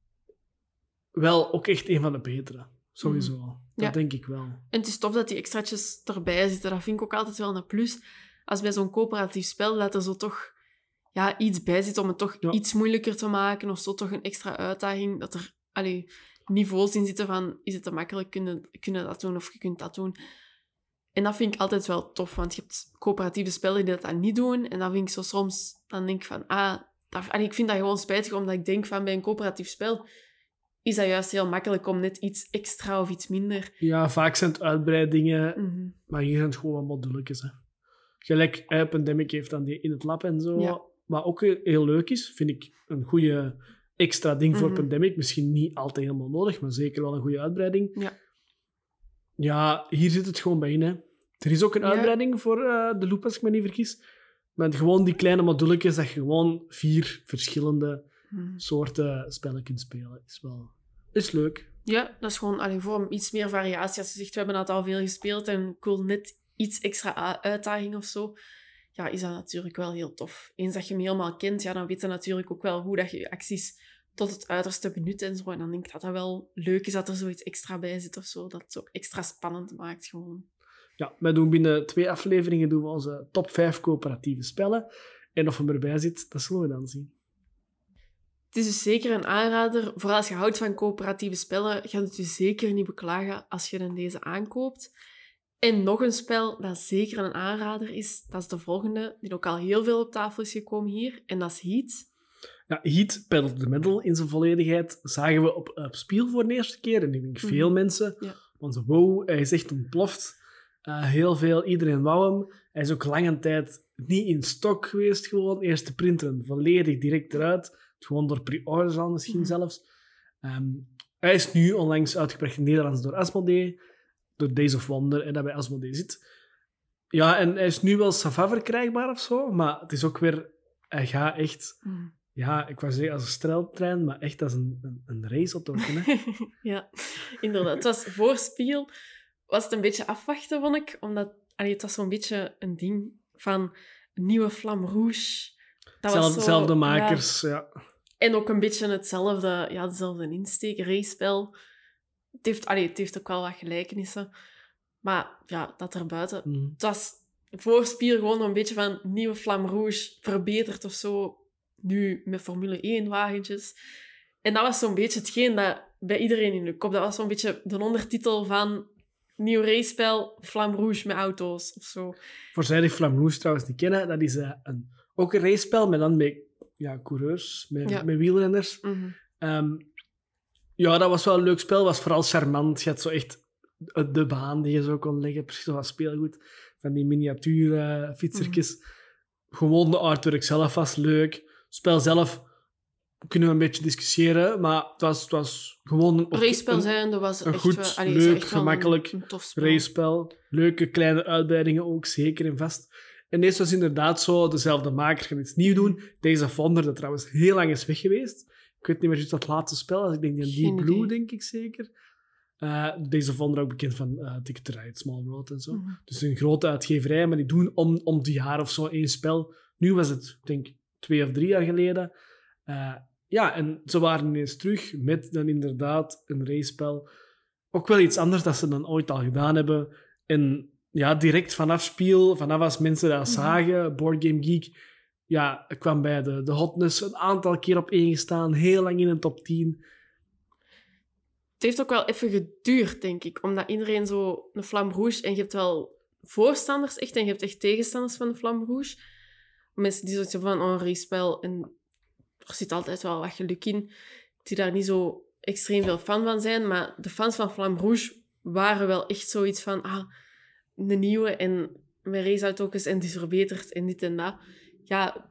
wel ook echt een van de betere. Sowieso. Dat denk ik wel. En het is tof dat die extraatjes erbij zitten. Dat vind ik ook altijd wel een plus. Als bij zo'n coöperatief spel, dat er zo toch iets bij zit om het toch iets moeilijker te maken, of zo toch een extra uitdaging, dat er... niveaus in zitten van, is het te makkelijk, kunnen dat doen of je kunt dat doen. En dat vind ik altijd wel tof, want je hebt coöperatieve spellen die dat niet doen. En dan vind ik zo soms, dan denk ik van, ik vind dat gewoon spijtig, omdat ik denk van, bij een coöperatief spel is dat juist heel makkelijk om net iets extra of iets minder. Ja, vaak zijn het uitbreidingen, maar hier zijn het gewoon wat moduletjes. Hè. Gelijk, Pandemic heeft dan die in het lab en zo, wat ook heel leuk is, vind ik een goede... extra ding voor Pandemic. Misschien niet altijd helemaal nodig, maar zeker wel een goede uitbreiding. Ja, hier zit het gewoon bij in. Hè. Er is ook een uitbreiding voor de loop, als ik me niet vergis. Met gewoon die kleine moduletjes, dat je gewoon 4 verschillende soorten spellen kunt spelen. Is leuk. Ja, dat is gewoon voor iets meer variatie. Als je zegt, we hebben het al veel gespeeld en ik wil net iets extra uitdaging of zo, is dat natuurlijk wel heel tof. Eens dat je hem helemaal kent, dan weet je natuurlijk ook wel hoe dat je acties tot het uiterste benut en zo. En dan denk ik dat dat wel leuk is dat er zoiets extra bij zit of zo. Dat het ook extra spannend maakt gewoon. Ja, wij doen binnen 2 afleveringen doen we onze top 5 coöperatieve spellen. En of hem erbij zit, dat zullen we dan zien. Het is dus zeker een aanrader. Vooral als je houdt van coöperatieve spellen, gaat het je zeker niet beklagen als je dan deze aankoopt. En nog een spel dat zeker een aanrader is, dat is de volgende, die ook al heel veel op tafel is gekomen hier, en dat is Heat. Ja, Heat, Pedal to the Metal in zijn volledigheid, zagen we op Spiel voor de eerste keer. En ik denk veel mensen, want wow, hij is echt ontploft. Heel veel, iedereen wou hem. Hij is ook lange tijd niet in stok geweest gewoon. Eerst de printer volledig direct eruit. Het gewoon door pre-orders al misschien zelfs. Hij is nu onlangs uitgebracht in het Nederlands door Asmodee, door Days of Wonder, en dat bij Asmodee zit. Ja, en hij is nu wel sava verkrijgbaar of zo, maar het is ook weer... Hij gaat echt... Ja, ik wou zeggen als een streltrein, maar echt als een raceauto. Ja, inderdaad. Het was voor Spiel was het een beetje afwachten, vond ik. Omdat het was zo'n beetje een ding van een nieuwe Flamme Rouge. Zelfde makers, ja. En ook een beetje dezelfde insteek, race-spel. Het heeft ook wel wat gelijkenissen. Maar ja, dat erbuiten. Het was voor Spiel gewoon een beetje van nieuwe Flamme Rouge, verbeterd of zo. Nu met Formule 1-wagentjes. En dat was zo'n beetje hetgeen dat bij iedereen in de kop... Dat was zo'n beetje de ondertitel van nieuw race-spel, Flamme Rouge met auto's of zo. Voor zij die Flamme Rouge trouwens niet kennen, dat is ook een race-spel, maar dan met coureurs, met wielrenners. Ja, dat was wel een leuk spel. Het was vooral charmant. Je had zo echt de baan die je zo kon leggen. Precies zoals speelgoed. Van die miniatuur fietsertjes. Gewoon de artwork zelf was leuk. Het spel zelf kunnen we een beetje discussiëren, maar het was gewoon een race-spel zijnde was een echt goed, wel, leuk, echt gemakkelijk een tof spel. race-spel. Leuke kleine uitbreidingen ook, zeker en vast. En deze was inderdaad zo, dezelfde maker gaat iets nieuws doen. Days of Wonder, dat trouwens heel lang is weg geweest. Ik weet niet meer juist dat laatste spel, ik denk die Deep Blue, denk ik zeker. Days of Wonder ook bekend van Ticket to Ride, Small World en zo. Dus een grote uitgeverij, maar die doen om het jaar of zo één spel. Nu was het, ik denk, 2 of 3 jaar geleden. Ja, en ze waren ineens terug met dan inderdaad een race-spel. Ook wel iets anders dat ze dan ooit al gedaan hebben. En ja, direct vanaf als mensen dat zagen, Board Game Geek, ja, kwam bij de hotness een aantal keer op 1 gestaan, heel lang in een top 10. Het heeft ook wel even geduurd, denk ik, omdat iedereen zo een Flamme Rouge... En je hebt wel voorstanders echt, en je hebt echt tegenstanders van de Flamme Rouge. Mensen die zoiets hebben van, een race-spel, en er zit altijd wel wat geluk in, die daar niet zo extreem veel fan van zijn, maar de fans van Flamme Rouge waren wel echt zoiets van, een nieuwe en met raceauto's en die is verbeterd en dit en dat. Ja,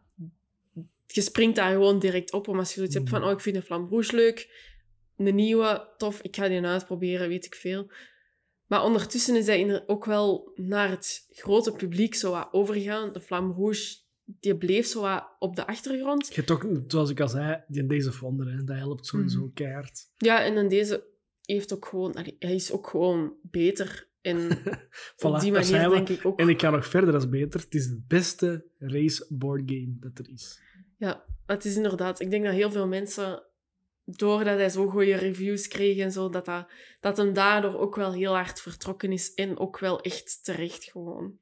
je springt daar gewoon direct op, om als je zoiets hebt van, ik vind de Flamme Rouge leuk, een nieuwe, tof, ik ga die uitproberen, weet ik veel. Maar ondertussen is hij ook wel naar het grote publiek zo wat overgegaan. De Flamme Rouge, die bleef zo wat op de achtergrond. Je hebt ook, zoals ik al zei, die Days of Wonder, hè, dat helpt sowieso keihard. Ja, en in deze heeft ook gewoon... Hij is ook gewoon beter. En op die manier denk ik ook... En ik ga nog verder als beter. Het is het beste race board game dat er is. Ja, het is inderdaad... Ik denk dat heel veel mensen, doordat hij zo goede reviews kreeg en zo, dat hem daardoor ook wel heel hard vertrokken is. En ook wel echt terecht gewoon.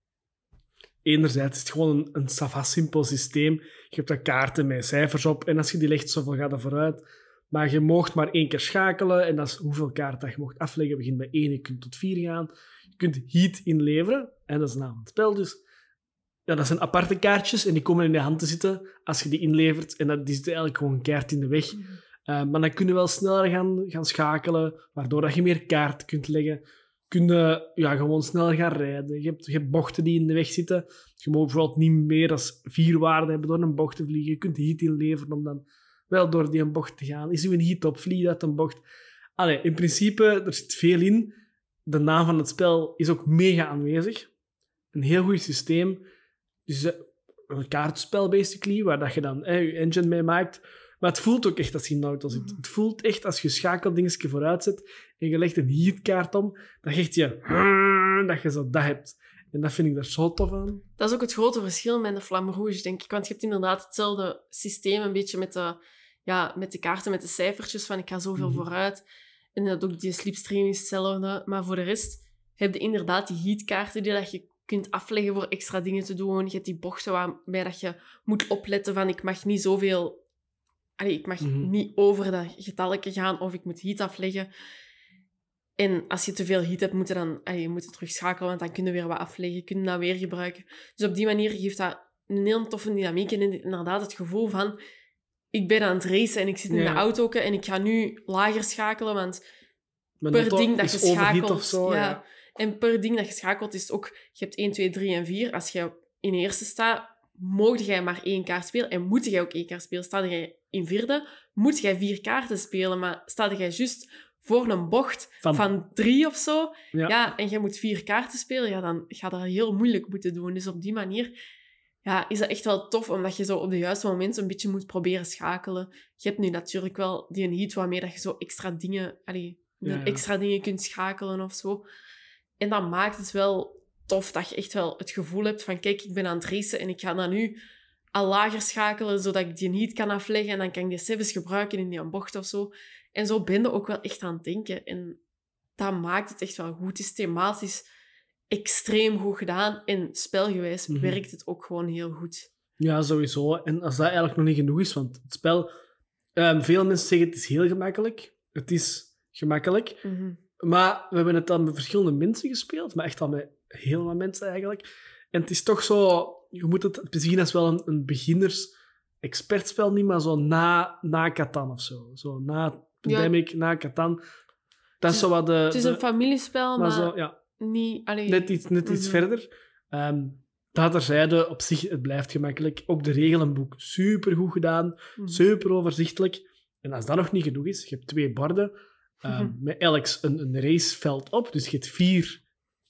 Enerzijds is het gewoon een simpel systeem. Je hebt daar kaarten met cijfers op. En als je die legt, zoveel gaat er vooruit. Maar je mocht maar 1 keer schakelen. En dat is hoeveel kaarten dat je mocht afleggen. Begint bij 1, je kunt tot 4 gaan. Je kunt heat inleveren. En dat is de naam van het spel dus. Ja, dat zijn aparte kaartjes. En die komen in je hand te zitten als je die inlevert. En die zitten eigenlijk gewoon keihard in de weg. Maar dan kun je wel sneller gaan schakelen. Waardoor dat je meer kaarten kunt leggen. Kun je gewoon sneller gaan rijden. Je hebt bochten die in de weg zitten. Je mag bijvoorbeeld niet meer dan 4 waarden hebben door een bocht te vliegen. Je kunt heat inleveren om dan wel door die bocht te gaan. Is u een heat op, vlieg uit een bocht. Allee, in principe, er zit veel in. De naam van het spel is ook mega aanwezig. Een heel goed systeem. Dus een kaartspel, basically, waar dat je dan je engine mee maakt. Maar het voelt ook echt als je in de auto zit. Het voelt echt als je schakeldingetje vooruit zet en je legt een heatkaart om, dan geeft je dat je zo dat hebt. En dat vind ik er zo tof aan. Dat is ook het grote verschil met de Flamme Rouge, denk ik. Want je hebt inderdaad hetzelfde systeem, een beetje met de kaarten, met de cijfertjes van ik ga zoveel vooruit. En dat ook die slipstream is hetzelfde. Maar voor de rest heb je inderdaad die heatkaarten die dat je kunt afleggen voor extra dingen te doen. Je hebt die bochten waarbij dat je moet opletten van ik mag niet zoveel... ik mag niet over dat getalletje gaan of ik moet heat afleggen. En als je te veel heat hebt, moet je moet terug schakelen, want dan kun je weer wat afleggen. Kun je dat weer gebruiken. Dus op die manier geeft dat een heel toffe dynamiek. En inderdaad het gevoel van... Ik ben aan het racen en ik zit in de auto en ik ga nu lager schakelen, want per ding dat je schakelt... Of zo, ja. En per ding dat je schakelt is het ook... Je hebt 1, 2, 3 en 4. Als je in eerste staat, mocht jij maar 1 kaart spelen en moet jij ook 1 kaart spelen. Sta jij in vierde, moet jij 4 kaarten spelen. Maar sta jij juist voor een bocht van 3 of zo, en jij moet 4 kaarten spelen, dan ga je dat heel moeilijk moeten doen. Dus op die manier is dat echt wel tof, omdat je zo op de juiste moment een beetje moet proberen schakelen. Je hebt nu natuurlijk wel die een heat waarmee dat je zo extra dingen, extra dingen kunt schakelen of zo. En dat maakt het wel tof dat je echt wel het gevoel hebt van, kijk, ik ben aan het racen en ik ga dan nu al lager schakelen, zodat ik die heat kan afleggen en dan kan ik die sevens gebruiken in die bocht of zo. En zo ben je ook wel echt aan het denken. En dat maakt het echt wel goed. Het is thematisch extreem goed gedaan. En spelgewijs werkt het ook gewoon heel goed. Ja, sowieso. En als dat eigenlijk nog niet genoeg is, want het spel... veel mensen zeggen het is heel gemakkelijk. Het is gemakkelijk. Maar we hebben het dan met verschillende mensen gespeeld. Maar echt al met heel wat mensen eigenlijk. En het is toch zo... Je moet het zien als wel een beginners-expertspel niet, maar zo na Catan of zo. Zo na Pandemic, na Catan. Dat is zo wat het is een familiespel, maar zo, niet... Net iets verder. Dat terzijde, op zich, het blijft gemakkelijk. Ook de regelenboek, supergoed gedaan. Super overzichtelijk. En als dat nog niet genoeg is, je hebt 2 borden. Met elk een raceveld op. Dus je hebt 4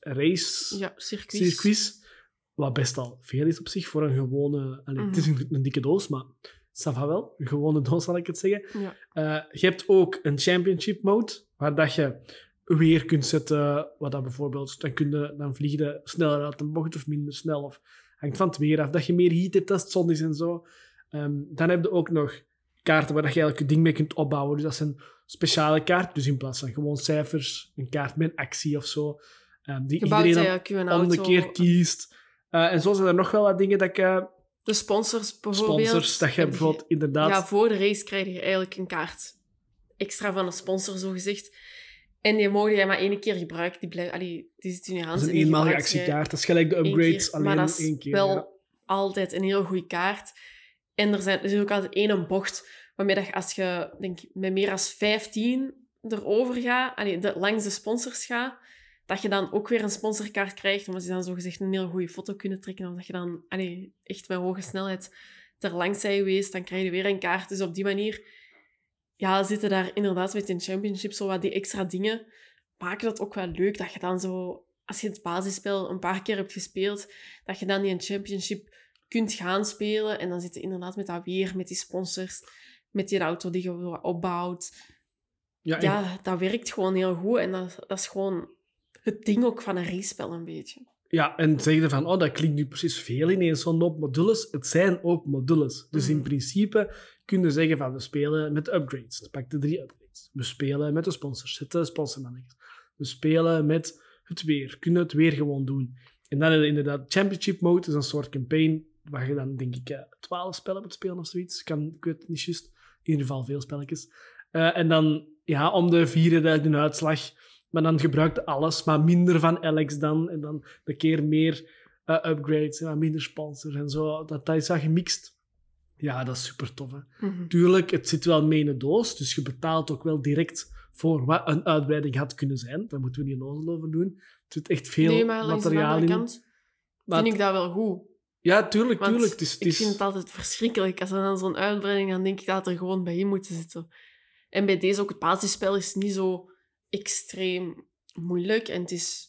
circuits. Wat best al veel is op zich voor een gewone... Het is een dikke doos, maar ça va wel. Een gewone doos, zal ik het zeggen. Ja. Je hebt ook een championship mode, waar dat je weer kunt zetten. Wat dat bijvoorbeeld... Dan vlieg je sneller uit een bocht of minder snel. Of hangt van het weer af. Dat je meer heat hebt als het zon is en zo. Dan heb je ook nog kaarten waar je eigenlijk je ding mee kunt opbouwen. Dus dat zijn speciale kaarten. Dus in plaats van gewoon cijfers, een kaart met een actie of zo. Die iedereen dan om de keer kiest. En zo zijn er nog wel wat dingen dat ik... De sponsors bijvoorbeeld. Sponsors, dat je bijvoorbeeld inderdaad... Ja, voor de race krijg je eigenlijk een kaart extra van een sponsor, zogezegd. En die mogen jij maar 1 keer gebruiken. Die zit in je hand. Dat is een eenmalige actiekaart. Dat is gelijk de upgrades alleen 1 keer. Maar dat is wel altijd een heel goede kaart. En er is ook altijd 1 bocht waarmee dat als je met meer dan 15 erover gaat, langs de sponsors gaat, dat je dan ook weer een sponsorkaart krijgt, omdat ze dan zogezegd een heel goede foto kunnen trekken. Omdat je dan echt met hoge snelheid er langs bent geweest, dan krijg je weer een kaart. Dus op die manier zitten daar inderdaad met een championship zo wat die extra dingen. Maken dat ook wel leuk, dat je dan zo, als je het basisspel een paar keer hebt gespeeld, dat je dan die championship kunt gaan spelen. En dan zit je inderdaad met dat weer, met die sponsors, met die auto die je opbouwt. Ja, dat werkt gewoon heel goed. En dat is gewoon het ding ook van een race-spel een beetje. Ja, en zeg je van, dat klinkt nu precies veel ineens zo'n hoop modules. Het zijn ook modules. Dus in principe kun je zeggen van, we spelen met upgrades. Dan pak de 3 upgrades. We spelen met de sponsors. Zet de sponsormannetjes. We spelen met het weer. Kunnen het weer gewoon doen. En dan inderdaad, Championship Mode is een soort campaign waar je dan, denk ik, 12 spellen moet spelen of zoiets. Ik weet het niet juist. In ieder geval veel spelletjes. En dan, om de 4e uitslag... Maar dan gebruikt je alles, maar minder van Alex dan. En dan een keer meer upgrades, minder sponsors en zo. Dat is dan gemixt. Ja, dat is super tof. Tuurlijk, het zit wel mee in de doos, dus je betaalt ook wel direct voor wat een uitbreiding had kunnen zijn. Daar moeten we niet onnozel over doen. Er zit echt veel materiaal in. Kant vind ik dat wel goed. Ja, tuurlijk. Ik vind het altijd verschrikkelijk. Als er dan zo'n uitbreiding, dan denk ik dat er gewoon bij in moet zitten. En bij deze ook, het basisspel is niet zo extreem moeilijk en het is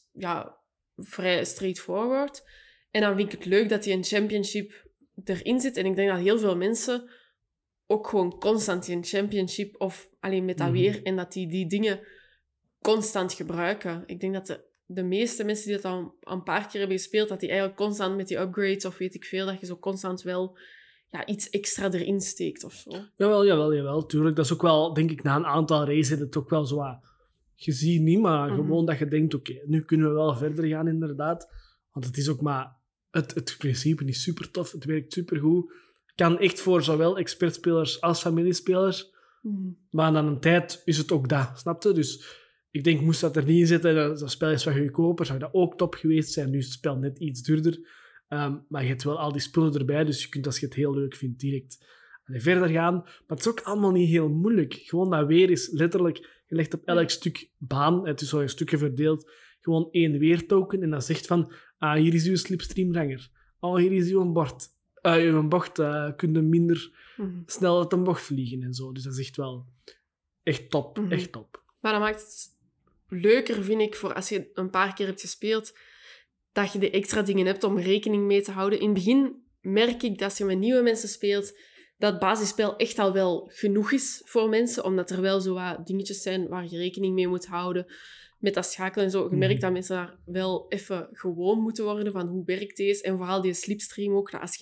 vrij straightforward. En dan vind ik het leuk dat die een championship erin zit. En ik denk dat heel veel mensen ook gewoon constant die een championship of alleen met dat weer en dat die dingen constant gebruiken. Ik denk dat de meeste mensen die dat al een paar keer hebben gespeeld, dat die eigenlijk constant met die upgrades of weet ik veel, dat je zo constant wel iets extra erin steekt of zo. Jawel. Tuurlijk. Dat is ook wel, denk ik, na een aantal races het ook wel zo gezien niet, maar gewoon dat je denkt, oké, nu kunnen we wel verder gaan, inderdaad. Want het is ook maar... Het principe is super tof, het werkt supergoed. Kan echt voor zowel expertspelers als familiespelers. Maar na een tijd is het ook dat, snap je? Dus ik denk, moest dat er niet in zitten, dat spel is wat goedkoper, zou dat ook top geweest zijn. Nu is het spel net iets duurder. Maar je hebt wel al die spullen erbij, dus je kunt, als je het heel leuk vindt, direct verder gaan. Maar het is ook allemaal niet heel moeilijk. Gewoon dat weer is letterlijk... Je legt op elk stuk baan, het is zo een stukje verdeeld, gewoon 1 weertoken en dat zegt van, hier is uw slipstreamranger. Hier is uw bord. je bocht kun je minder Mhm. snel uit een bocht vliegen en zo. Dus dat is echt wel echt top. Mhm. Echt top. Maar dat maakt het leuker, vind ik, voor als je een paar keer hebt gespeeld, dat je de extra dingen hebt om rekening mee te houden. In het begin merk ik dat als je met nieuwe mensen speelt, dat het basisspel echt al wel genoeg is voor mensen, omdat er wel zo wat dingetjes zijn waar je rekening mee moet houden. Met dat schakelen en zo. Je merkt dat mensen daar wel even gewoon moeten worden van hoe werkt deze. En vooral die slipstream ook, dat als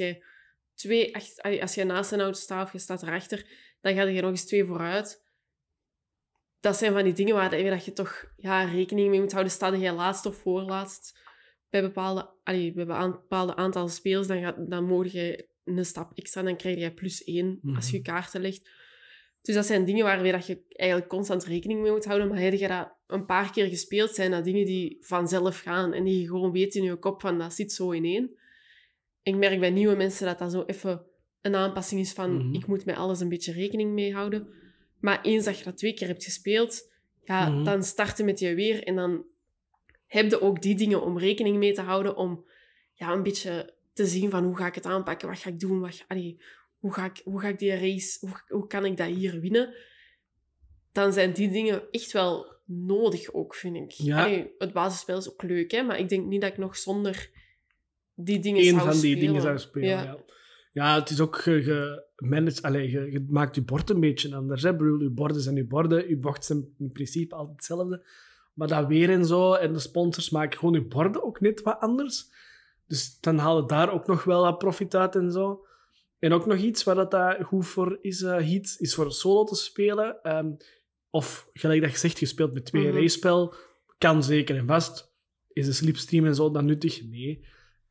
je naast een auto staat of je staat erachter, dan ga je nog eens 2 vooruit. Dat zijn van die dingen waar je toch rekening mee moet houden. Sta jij laatst of voorlaatst bij een bepaalde aantal spelers, dan mogen je een stap extra, dan krijg je +1 als je je kaarten legt. Dus dat zijn dingen waarmee dat je eigenlijk constant rekening mee moet houden. Maar heb je dat een paar keer gespeeld, zijn dat dingen die vanzelf gaan en die je gewoon weet in je kop van dat zit zo ineen. Ik merk bij nieuwe mensen dat zo even een aanpassing is van ik moet met alles een beetje rekening mee houden. Maar eens dat je dat 2 keer hebt gespeeld, dan starten met je weer en dan heb je ook die dingen om rekening mee te houden, om een beetje te zien van hoe ga ik het aanpakken, wat ga ik doen, hoe ga ik die race, hoe kan ik dat hier winnen. Dan zijn die dingen echt wel nodig ook, vind ik. Ja. Het basisspel is ook leuk, hè, maar ik denk niet dat ik nog zonder die dingen Eén zou van spelen. die dingen zou spelen, ja. Ja, het is ook je maakt je bord een beetje anders. Hè? Ik bedoel, je borden zijn je borden, je bocht zijn in principe altijd hetzelfde. Maar dat weer en zo, en de sponsors maken gewoon je borden ook net wat anders. Dus dan haal je daar ook nog wel wat profit uit en zo. En ook nog iets waar dat goed voor is, Heat, is voor solo te spelen. Of, gelijk dat je zegt, je speelt met 2 race-spel. Kan zeker en vast. Is de slipstream en zo dan nuttig? Nee.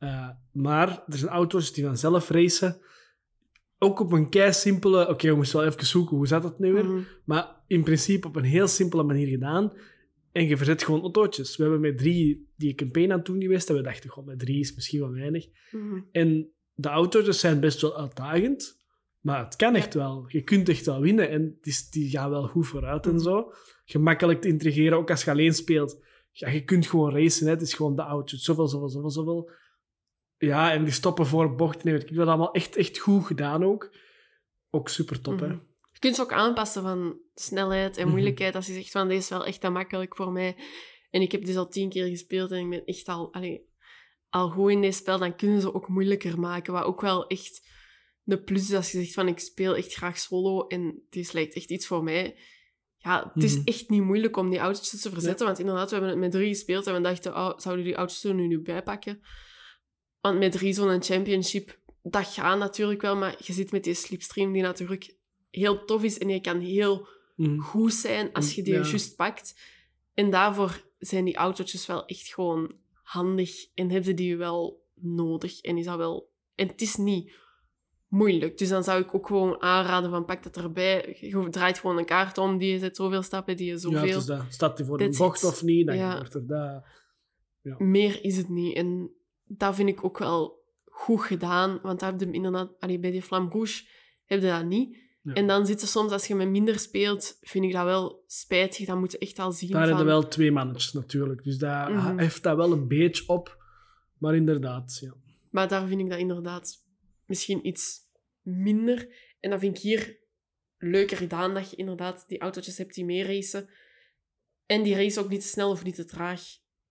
Maar er zijn auto's die vanzelf racen. Ook op een kei simpele... Oké, we moesten wel even zoeken, hoe zat dat nu weer? Maar in principe op een heel simpele manier gedaan. En je verzet gewoon autootjes. We hebben met 3 die campaign aan het doen geweest. En we dachten, god, met 3 is misschien wel weinig. En de autootjes zijn best wel uitdagend. Maar het kan echt wel. Je kunt echt wel winnen. En die gaan wel goed vooruit en zo. Gemakkelijk te integreren, ook als je alleen speelt. Ja, je kunt gewoon racen. Hè. Het is gewoon de autootjes. Zoveel. Ja, en die stoppen voor bochten. Nee, weet ik dat allemaal echt goed gedaan ook. Ook super top, hè. Je kunt ze ook aanpassen van snelheid en moeilijkheid. Als je zegt van, deze is wel echt te makkelijk voor mij. En ik heb dus al 10 keer gespeeld en ik ben echt al goed in dit spel. Dan kunnen ze ook moeilijker maken. Wat ook wel echt de plus is als je zegt van, ik speel echt graag solo en dit lijkt echt iets voor mij. Ja, het is echt niet moeilijk om die autootjes te verzetten. Want inderdaad, we hebben het met 3 gespeeld en we dachten, zouden die autootjes er nu bijpakken? Want met 3 zo'n championship, dat gaat natuurlijk wel, maar je zit met die slipstream die natuurlijk heel tof is en je kan heel goed zijn als je die juist pakt. En daarvoor zijn die autootjes wel echt gewoon handig en hebben die wel nodig. En het is niet moeilijk. Dus dan zou ik ook gewoon aanraden van pak dat erbij. Je draait gewoon een kaart om, die je zet zoveel stappen, die je zoveel... Ja, het is dat. Staat die voor een bocht of niet, dan wordt er dat... Ja. Meer is het niet. En dat vind ik ook wel goed gedaan, want dat heb je inderdaad... bij die Flamme Rouge heb je dat niet. Ja. En dan zit er soms, als je met minder speelt, vind ik dat wel spijtig. Dan moet je echt al zien daar hebben wel 2 mannetjes natuurlijk. Dus dat heft dat wel een beetje op. Maar inderdaad, ja. Maar daar vind ik dat inderdaad misschien iets minder. En dat vind ik hier leuker gedaan, dat je inderdaad die autootjes hebt die mee racen. En die race ook niet te snel of niet te traag.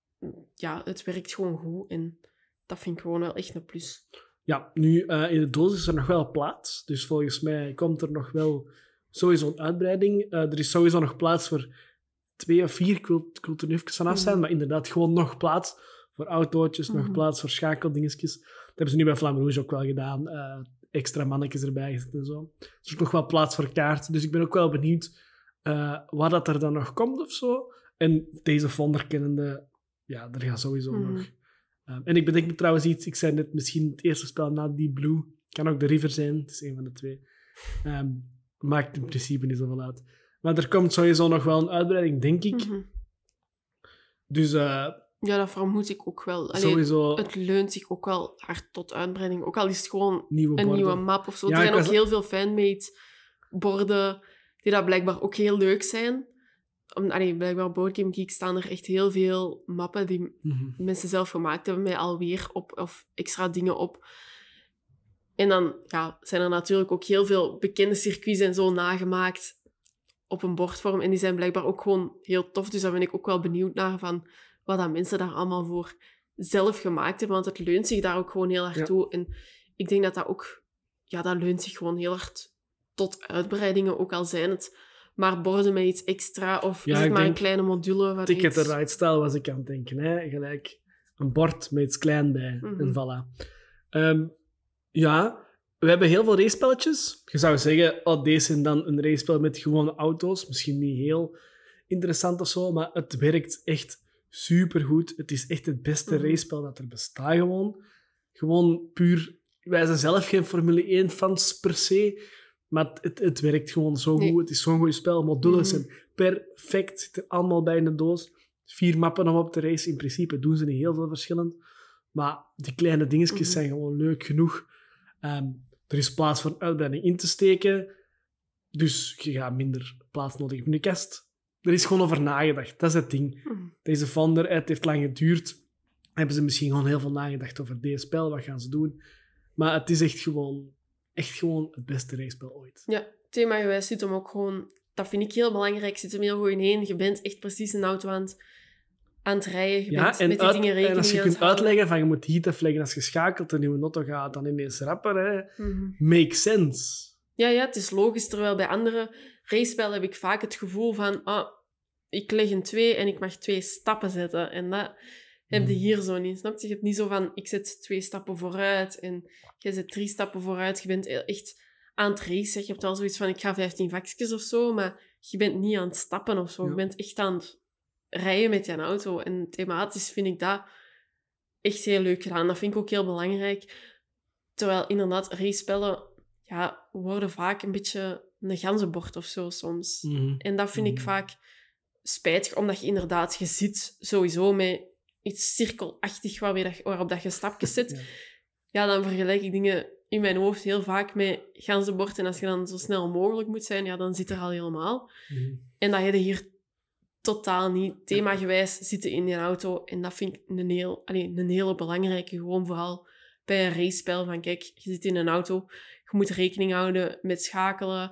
Ja, het werkt gewoon goed. En dat vind ik gewoon wel echt een plus. Ja, nu in de doos is er nog wel plaats. Dus volgens mij komt er nog wel sowieso een uitbreiding. Er is sowieso nog plaats voor 2 of 4. Ik wil er nu even van af zijn. Maar inderdaad, gewoon nog plaats voor autootjes. Nog plaats voor schakeldingetjes. Dat hebben ze nu bij Flamme Rouge ook wel gedaan. Extra mannetjes erbij gezet en zo. Er is ook nog wel plaats voor kaarten. Dus ik ben ook wel benieuwd wat dat er dan nog komt of zo. En deze Vonder kennende, ja, er gaat sowieso nog... en ik bedenk me trouwens iets, ik zei net misschien het eerste spel na Deep Blue. Kan ook de River zijn, het is een van de 2. Maakt in principe niet zoveel uit. Maar er komt sowieso nog wel een uitbreiding, denk ik. Dus... ja, dat vermoed ik ook wel. Sowieso... Het leunt zich ook wel hard tot uitbreiding. Ook al is het gewoon een nieuwe map of zo. Ja, er zijn ook heel veel fanmade borden die dat blijkbaar ook heel leuk zijn. Blijkbaar Boardgame Geek staan er echt heel veel mappen die mensen zelf gemaakt hebben met alweer op of extra dingen op. En dan zijn er natuurlijk ook heel veel bekende circuits en zo nagemaakt op een bordvorm. En die zijn blijkbaar ook gewoon heel tof. Dus daar ben ik ook wel benieuwd naar van wat dat mensen daar allemaal voor zelf gemaakt hebben. Want het leunt zich daar ook gewoon heel hard toe. En ik denk dat dat ook... Ja, dat leunt zich gewoon heel hard tot uitbreidingen. Ook al zijn het maar borden met iets extra. Of is het maar een kleine module. Waar Ticket the Ride style was ik aan het denken. Hè? Gelijk een bord met iets klein bij. En voilà. We hebben heel veel racepelletjes. Je zou zeggen, deze zijn dan een racepel met gewone auto's. Misschien niet heel interessant of zo, maar het werkt echt supergoed. Het is echt het beste racepel dat er bestaat gewoon. Gewoon puur... Wij zijn zelf geen Formule 1-fans per se, maar het werkt gewoon zo goed. Het is zo'n goed spel. Modules zijn perfect. Zitten allemaal bij in de doos. 4 mappen om op te racen. In principe doen ze niet heel veel verschillend. Maar die kleine dingetjes zijn gewoon leuk genoeg. Er is plaats voor uitbreiding in te steken. Dus je gaat minder plaats nodig hebben in de kast. Er is gewoon over nagedacht. Dat is het ding. Deze founder, het heeft lang geduurd. Hebben ze misschien gewoon heel veel nagedacht over deze spel. Wat gaan ze doen? Maar het is echt gewoon het beste racepel ooit. Ja, themagewijs zit hem ook gewoon... Dat vind ik heel belangrijk. Zit hem heel goed ineen. Je bent echt precies een auto aan het rijden. Je bent met die dingen rekening. En als je kunt uitleggen van je moet heat afleggen als je schakelt en je auto gaat dan ineens rapper, hè. Makes sense. Ja, het is logisch. Terwijl bij andere racepellen heb ik vaak het gevoel van ik leg een 2 en ik mag 2 stappen zetten. En dat heb je hier zo niet. Snap je? Je hebt niet zo van ik zet 2 stappen vooruit en je zet 3 stappen vooruit. Je bent echt aan het racen. Je hebt wel zoiets van ik ga 15 vakjes of zo, maar je bent niet aan het stappen of zo. Ja. Je bent echt aan het rijden met je auto. En thematisch vind ik dat echt heel leuk gedaan. Dat vind ik ook heel belangrijk. Terwijl inderdaad racepellen worden vaak een beetje een ganzenbord of zo soms. En dat vind ik vaak spijtig, omdat je inderdaad, je zit sowieso met iets cirkelachtig waarop dat je stapjes zet. Ja, dan vergelijk ik dingen in mijn hoofd heel vaak met ganzenbord. En als je dan zo snel mogelijk moet zijn, dan zit er al helemaal. En dat heb je hier totaal niet. Themagewijs zitten in je auto. En dat vind ik een hele belangrijke. Gewoon vooral bij een racespel. Van kijk, je zit in een auto. Je moet rekening houden met schakelen.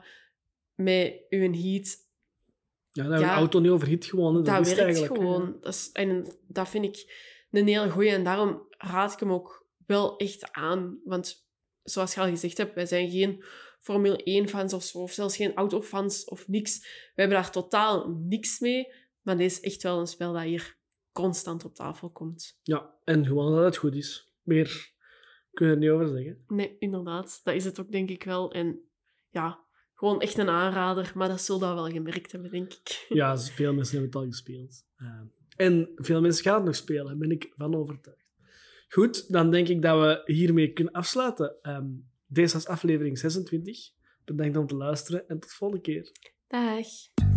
Met je heat. Ja, dat je auto niet overhit gewoon. Dat werkt gewoon. Dat vind ik een hele goeie. En daarom raad ik hem ook wel echt aan. Want zoals je al gezegd hebt, wij zijn geen Formule 1-fans of zo. Of zelfs geen autofans of niks. We hebben daar totaal niks mee. Maar dit is echt wel een spel dat hier constant op tafel komt. Ja, en gewoon dat het goed is. Meer kun je er niet over zeggen. Nee, inderdaad. Dat is het ook, denk ik wel. En gewoon echt een aanrader. Maar dat zullen we wel gemerkt hebben, denk ik. Ja, veel mensen hebben het al gespeeld. En veel mensen gaan het nog spelen, daar ben ik van overtuigd. Goed, dan denk ik dat we hiermee kunnen afsluiten. Deze was aflevering 26. Bedankt om te luisteren en tot de volgende keer. Dag.